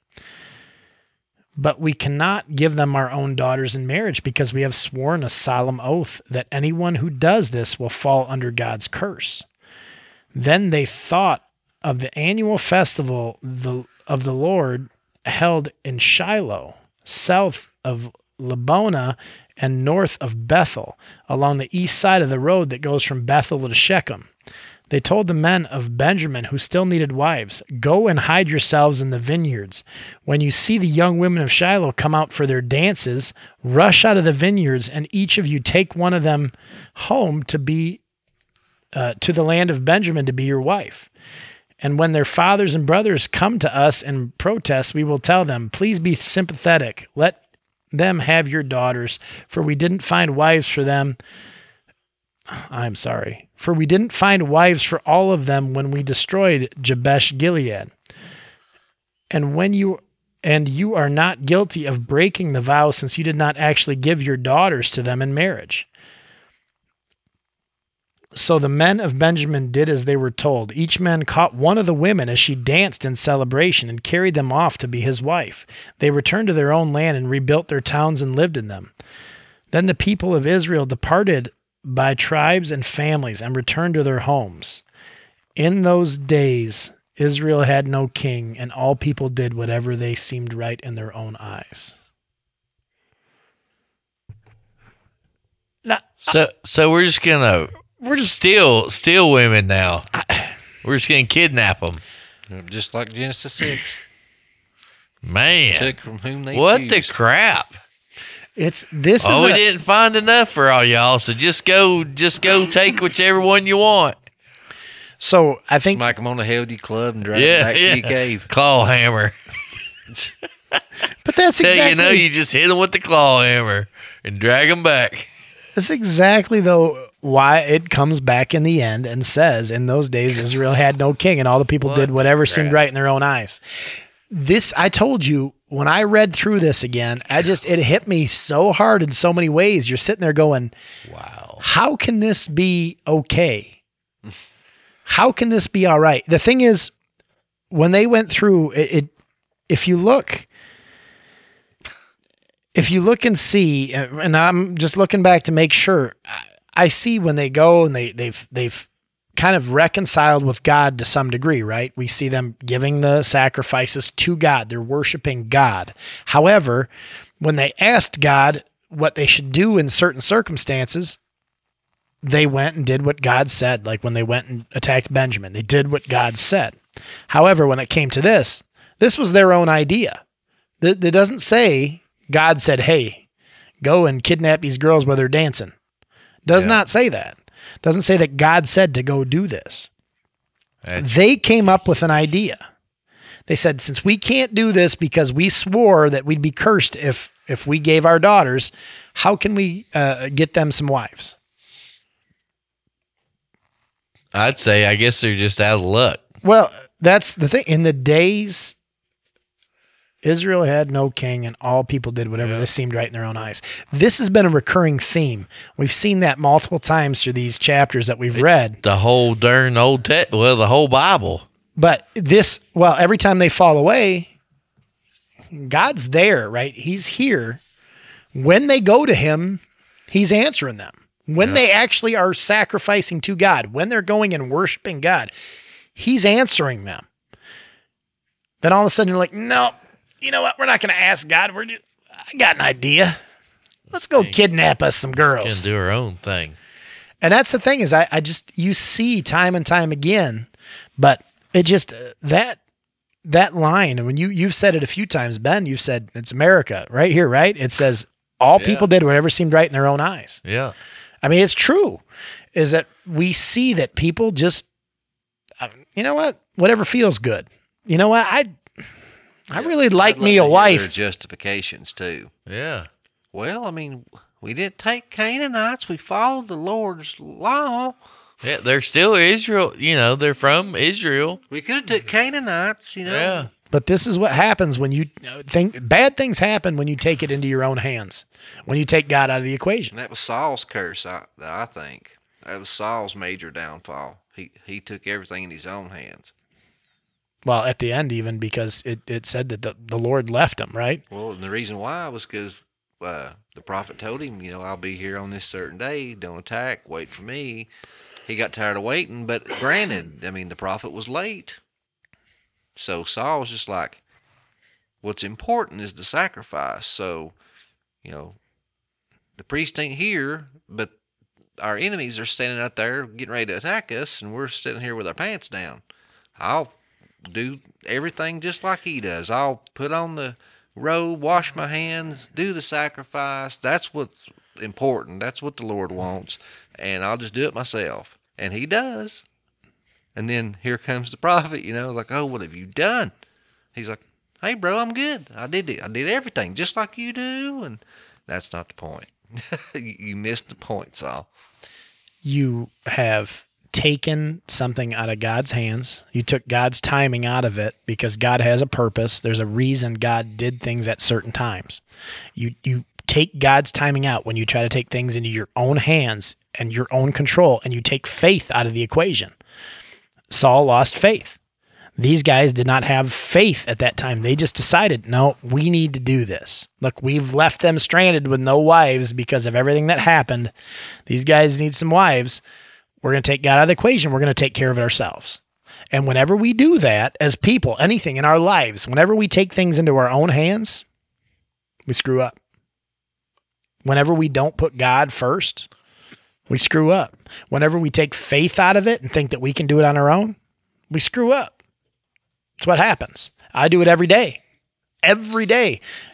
But we cannot give them our own daughters in marriage because we have sworn a solemn oath that anyone who does this will fall under God's curse." Then they thought of the annual festival of the Lord held in Shiloh, south of Lebona and north of Bethel, along the east side of the road that goes from Bethel to Shechem. They told the men of Benjamin who still needed wives, "Go and hide yourselves in the vineyards. When you see the young women of Shiloh come out for their dances, rush out of the vineyards, and each of you take one of them home to be uh, to the land of Benjamin to be your wife. And when their fathers and brothers come to us and protest, we will tell them, 'Please be sympathetic. Let them have your daughters, for we didn't find wives for them.' I'm sorry. For we didn't find wives for all of them when we destroyed Jabesh Gilead. And when you and you are not guilty of breaking the vow, since you did not actually give your daughters to them in marriage." So the men of Benjamin did as they were told. Each man caught one of the women as she danced in celebration and carried them off to be his wife. They returned to their own land and rebuilt their towns and lived in them. Then the people of Israel departed by tribes and families and returned to their homes. In those days, Israel had no king, and all people did whatever they seemed right in their own eyes. Now, So, so we're just gonna we're just steal steal women now. We're just gonna kidnap them. Just like Genesis six. Man, Took from whom they what choose. the crap? It's this Oh, is we a- didn't find enough for all y'all, so just go, just go take whichever one you want. so I think Smack them on the head with your club and drag them Yeah, back yeah. to your cave. Claw hammer. but that's Tell exactly you know, you just hit them with the claw hammer and drag them back. that's exactly though why it comes back in the end and says in those days Israel had no king and all the people What did whatever the seemed crap? right in their own eyes. This I told you when I read through this again, I just it hit me so hard in so many ways. You're sitting there going, Wow. how can this be okay? How can this be all right? The thing is, when they went through it, it if you look, if you look and see, and I'm just looking back to make sure, I see when they go and they they've they've kind of reconciled with God to some degree, right? We see them giving the sacrifices to God. They're worshiping God. However, when they asked God what they should do in certain circumstances, they went and did what God said. Like when they went and attacked Benjamin, they did what God said. However, when it came to this, this was their own idea. It it doesn't say God said, hey, go and kidnap these girls while they're dancing. Does Yeah. not say that. Doesn't say that God said to go do this. That's- They came up with an idea. They said, since we can't do this because we swore that we'd be cursed if if we gave our daughters, how can we uh, get them some wives? I'd say, I guess they're just out of luck. Well, that's the thing. In the days, Israel had no king and all people did whatever they seemed right in their own eyes. This has been a recurring theme. We've seen that multiple times through these chapters that we've read. The whole darn old text, well, the whole Bible. But this, well, every time they fall away, God's there, right? He's here. When they go to him, he's answering them. When they actually are sacrificing to God, when they're going and worshiping God, he's answering them. Then all of a sudden you're like, no, you know what? We're not going to ask God. We're just, I got an idea. Let's go kidnap us some Can girls. do her own thing. And that's the thing is I, I just, you see time and time again, but it just, uh, that, that line, and when you, you've said it a few times, Ben, you've said it's America right here, right? It says all Yeah. people did whatever seemed right in their own eyes. Yeah. I mean, it's true is that we see that people just, uh, you know what, whatever feels good. You know what? I, I really like I'd me a love to hear their wife. justifications too. Yeah. Well, I mean, we didn't take Canaanites. We followed the Lord's law. Yeah. They're still Israel. You know, they're from Israel. We could have took Canaanites, you know. Yeah. But this is what happens when you think bad things happen when you take it into your own hands, when you take God out of the equation. And that was Saul's curse, I, I think. That was Saul's major downfall. He he took everything in his own hands. Well, at the end, even because it, it said that the, the Lord left him, right? Well, and the reason why was because uh, the prophet told him, you know, I'll be here on this certain day. Don't attack. Wait for me. He got tired of waiting, but granted, I mean, the prophet was late. So Saul was just like, what's important is the sacrifice. So, you know, the priest ain't here, but our enemies are standing out there getting ready to attack us, and we're sitting here with our pants down. I'll do everything just like he does. I'll put on the robe, wash my hands, do the sacrifice. That's what's important. That's what the Lord wants. And I'll just do it myself. And he does. And then here comes the prophet, you know, like, oh, what have you done? He's like, hey, bro, I'm good. I did it. I did everything just like you do. And that's not the point. You missed the point, Saul. You have taken something out of God's hands. You took God's timing out of it because God has a purpose. There's a reason God did things at certain times. You you take God's timing out when you try to take things into your own hands and your own control, and you take faith out of the equation. Saul lost faith. These guys did not have faith at that time. They just decided, no, we need to do this. Look, we've left them stranded with no wives because of everything that happened. These guys need some wives. We're going to take God out of the equation. We're going to take care of it ourselves. And whenever we do that as people, anything in our lives, whenever we take things into our own hands, we screw up. Whenever we don't put God first, we screw up. Whenever we take faith out of it and think that we can do it on our own, we screw up. It's what happens. I do it every day. Every day.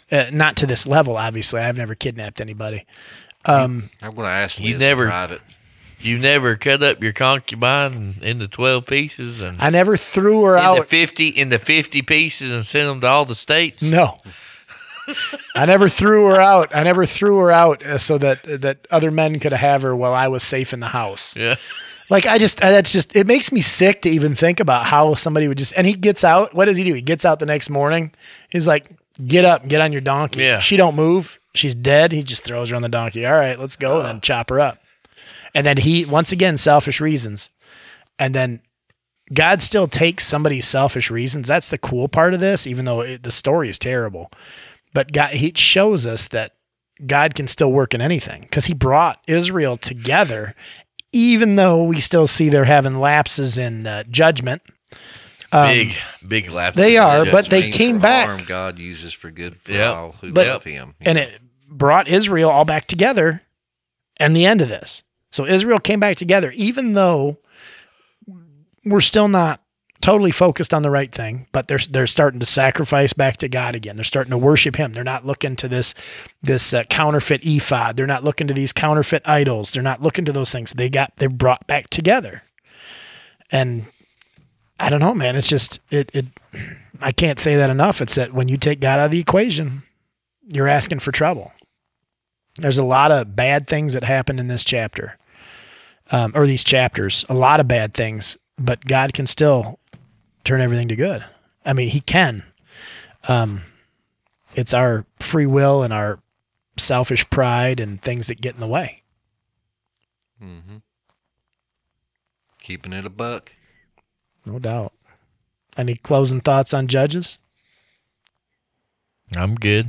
Uh, not to this level, obviously. I've never kidnapped anybody. Um, I'm going to ask You Liz never- in private. You never cut up your concubine into twelve pieces and I never threw her into out. fifty into fifty pieces and sent them to all the states. No. I never threw her out. I never threw her out uh, so that that other men could have her while I was safe in the house. Yeah. Like I just, that's just, it makes me sick to even think about how somebody would just, and he gets out. What does he do? He gets out the next morning. He's like, get up, get on your donkey. Yeah. She don't move. She's dead. He just throws her on the donkey. All right, let's go. And then chop her up. And then he, once again, selfish reasons. And then God still takes somebody's selfish reasons. That's the cool part of this, even though it, the story is terrible. But God, he shows us that God can still work in anything because he brought Israel together, even though we still see they're having lapses in uh, judgment. Um, big, big lapses. they in are, judgment. but they Means came for back. harm God uses for good for Yep. all who But- love him. And it brought Israel all back together and the end of this. So Israel came back together, even though we're still not totally focused on the right thing, but they're they're starting to sacrifice back to God again. They're starting to worship him. They're not looking to this this uh, counterfeit ephod. They're not looking to these counterfeit idols. They're not looking to those things. They got they're brought back together. And I don't know, man. It's just it it I can't say that enough. It's that when you take God out of the equation, you're asking for trouble. There's a lot of bad things that happen in this chapter, um, or these chapters, a lot of bad things, but God can still turn everything to good. I mean, he can. Um, it's our free will and our selfish pride and things that get in the way. Mm-hmm. Keeping it a buck. No doubt. Any closing thoughts on Judges? I'm good.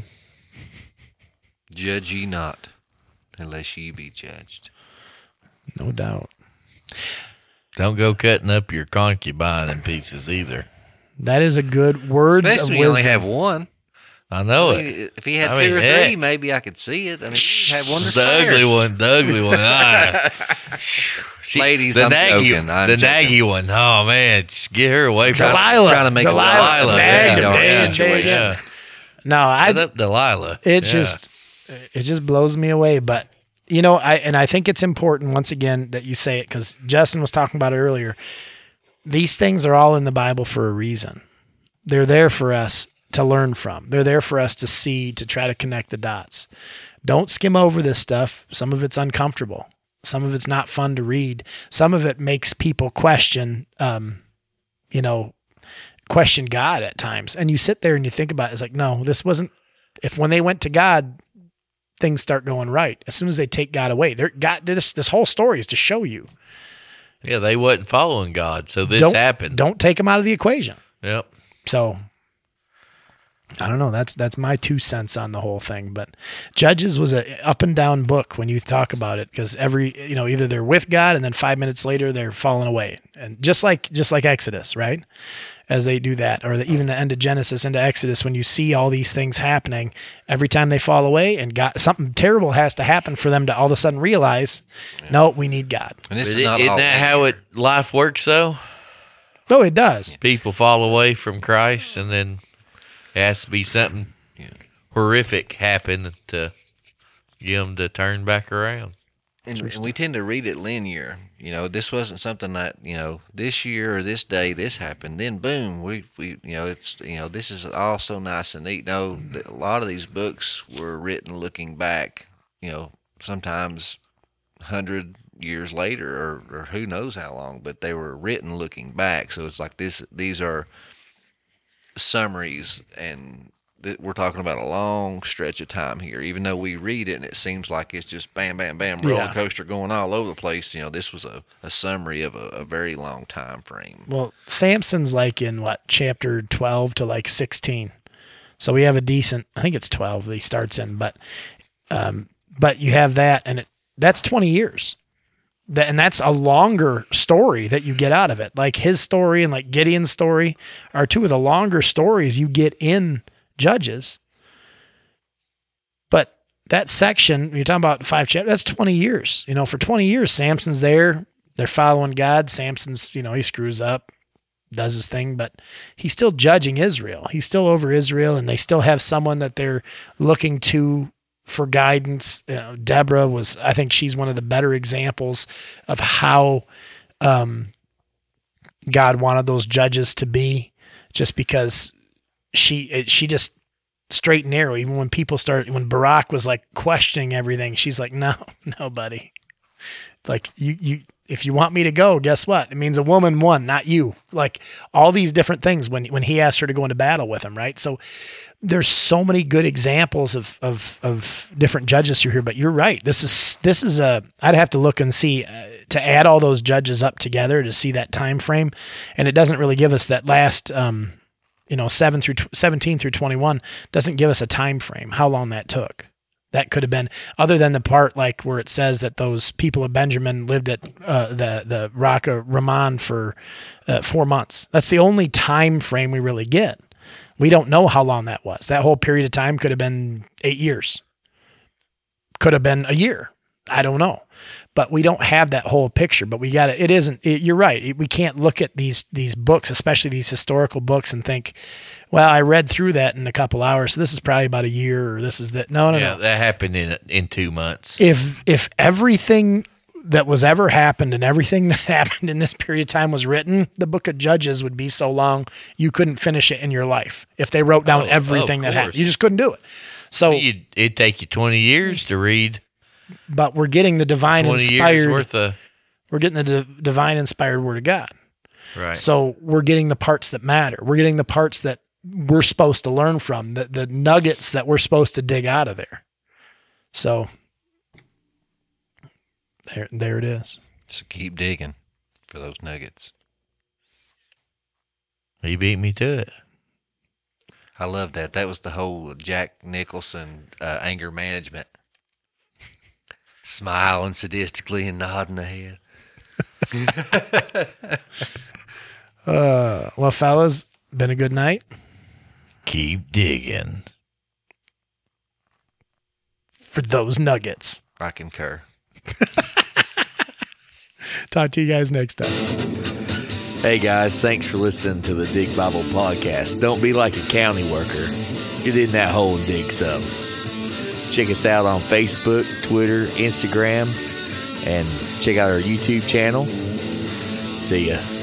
Judge ye not, unless ye be judged. No doubt. Don't go cutting up your concubine in pieces either. That is a good word Especially of when you only wisdom. have one. I know I mean, it. if he had I two mean, or heck. three, maybe I could see it. I mean, you have one to The spare. ugly one, the ugly one. Ah. She- Ladies, the I'm naggy, joking. I'm the joking. naggy one. Oh man, just get her away from Delilah. trying to make Delilah. a Delilah. Nag Yeah, him, yeah, nag him, situation. nag him. Yeah. No, I, Shut up, Delilah. it Yeah. just it just blows me away. But you know, I and I think it's important once again that you say it because Justin was talking about it earlier. These things are all in the Bible for a reason. They're there for us to learn from. They're there for us to see, to try to connect the dots. Don't skim over this stuff. Some of it's uncomfortable. Some of it's not fun to read. Some of it makes people question, um, you know, question God at times. And you sit there and you think about it, it's like, no, this wasn't, if when they went to God, things start going right. As soon as they take God away, they're God, this, this whole story is to show you. Yeah, they wasn't following God, so this don't, happened. Don't take them out of the equation. Yep. So I don't know. That's that's my two cents on the whole thing. But Judges was a up and down book when you talk about it, because every you know either they're with God and then five minutes later they're falling away, and just like just like Exodus, right? As they do that, or the, even the end of Genesis into Exodus, when you see all these things happening, every time they fall away and God, something terrible has to happen for them to all of a sudden realize, yeah. no, we need God. And this But is it, not isn't all that how it life works though? Oh, it does. People fall away from Christ, and then it has to be something Yeah. horrific happen to get them to turn back around. And, and we tend to read it linear. You know, this wasn't something that, you know, this year or this day this happened. Then boom, we we you know it's you know this is all so nice and neat. No, a lot of these books were written looking back. You know, sometimes hundred years later, or, or who knows how long, but they were written looking back. So it's like this. These are summaries, and th- we're talking about a long stretch of time here. Even though we read it and it seems like it's just bam, bam, bam, roller Yeah. coaster going all over the place. You know, this was a, a summary of a, a very long time frame. Well, Samson's like in what, chapter twelve to like sixteen. So we have a decent, I think it's twelve that he starts in, but, um, but you have that, and it, that's twenty years. That, and that's a longer story that you get out of it. Like his story and like Gideon's story are two of the longer stories you get in Judges. But that section, you're talking about five chapters, that's twenty years. You know, for twenty years, Samson's there. They're following God. Samson's, you know, he screws up. does his thing, but he's still judging Israel. He's still over Israel, and they still have someone that they're looking to for guidance. You know, Deborah was, I think she's one of the better examples of how um, God wanted those judges to be, just because she she just straight and narrow. Even when people started, when Barak was like questioning everything, she's like, no, no, buddy. Like you, you, if you want me to go, guess what? It means a woman won, not you. Like all these different things when, when he asked her to go into battle with him. Right. So there's so many good examples of, of, of different judges through here, but you're right. This is, this is a, I'd have to look and see uh, to add all those judges up together to see that time frame. And it doesn't really give us that last, um, you know, seven through tw- seventeen through twenty-one doesn't give us a time frame, how long that took. That could have been, other than the part like where it says that those people of Benjamin lived at uh, the the rock of Ramon for uh, four months. That's the only time frame we really get. We don't know how long that was. That whole period of time could have been eight years. Could have been a year. I don't know. But we don't have that whole picture. But we got to, it isn't, it, you're right. It, we can't look at these these books, especially these historical books, and think, well, I read through that in a couple hours, so this is probably about a year, or this is that. No, no, yeah, no. that happened in in two months. If if everything that was ever happened and everything that happened in this period of time was written, the book of Judges would be so long you couldn't finish it in your life. If they wrote down Oh, everything of that happened, course. you just couldn't do it. So, You'd, it'd take you twenty years to read but we're getting the divine twenty years inspired. worth of We're getting the di- divine inspired word of God. right. So we're getting the parts that matter. We're getting the parts that we're supposed to learn from, the, the nuggets that we're supposed to dig out of there. So there, there it is. So keep digging for those nuggets. You beat me to it. I love that. That was the whole Jack Nicholson uh, anger management. Smiling sadistically and nodding the head. Uh, well, fellas, been a good night. Keep digging. For those nuggets. I concur. Talk to you guys next time. Hey guys, thanks for listening to the Dig Bible Podcast. Don't be like a county worker. Get in that hole and dig some. Check us out on Facebook, Twitter, Instagram, and check out our YouTube channel. See ya.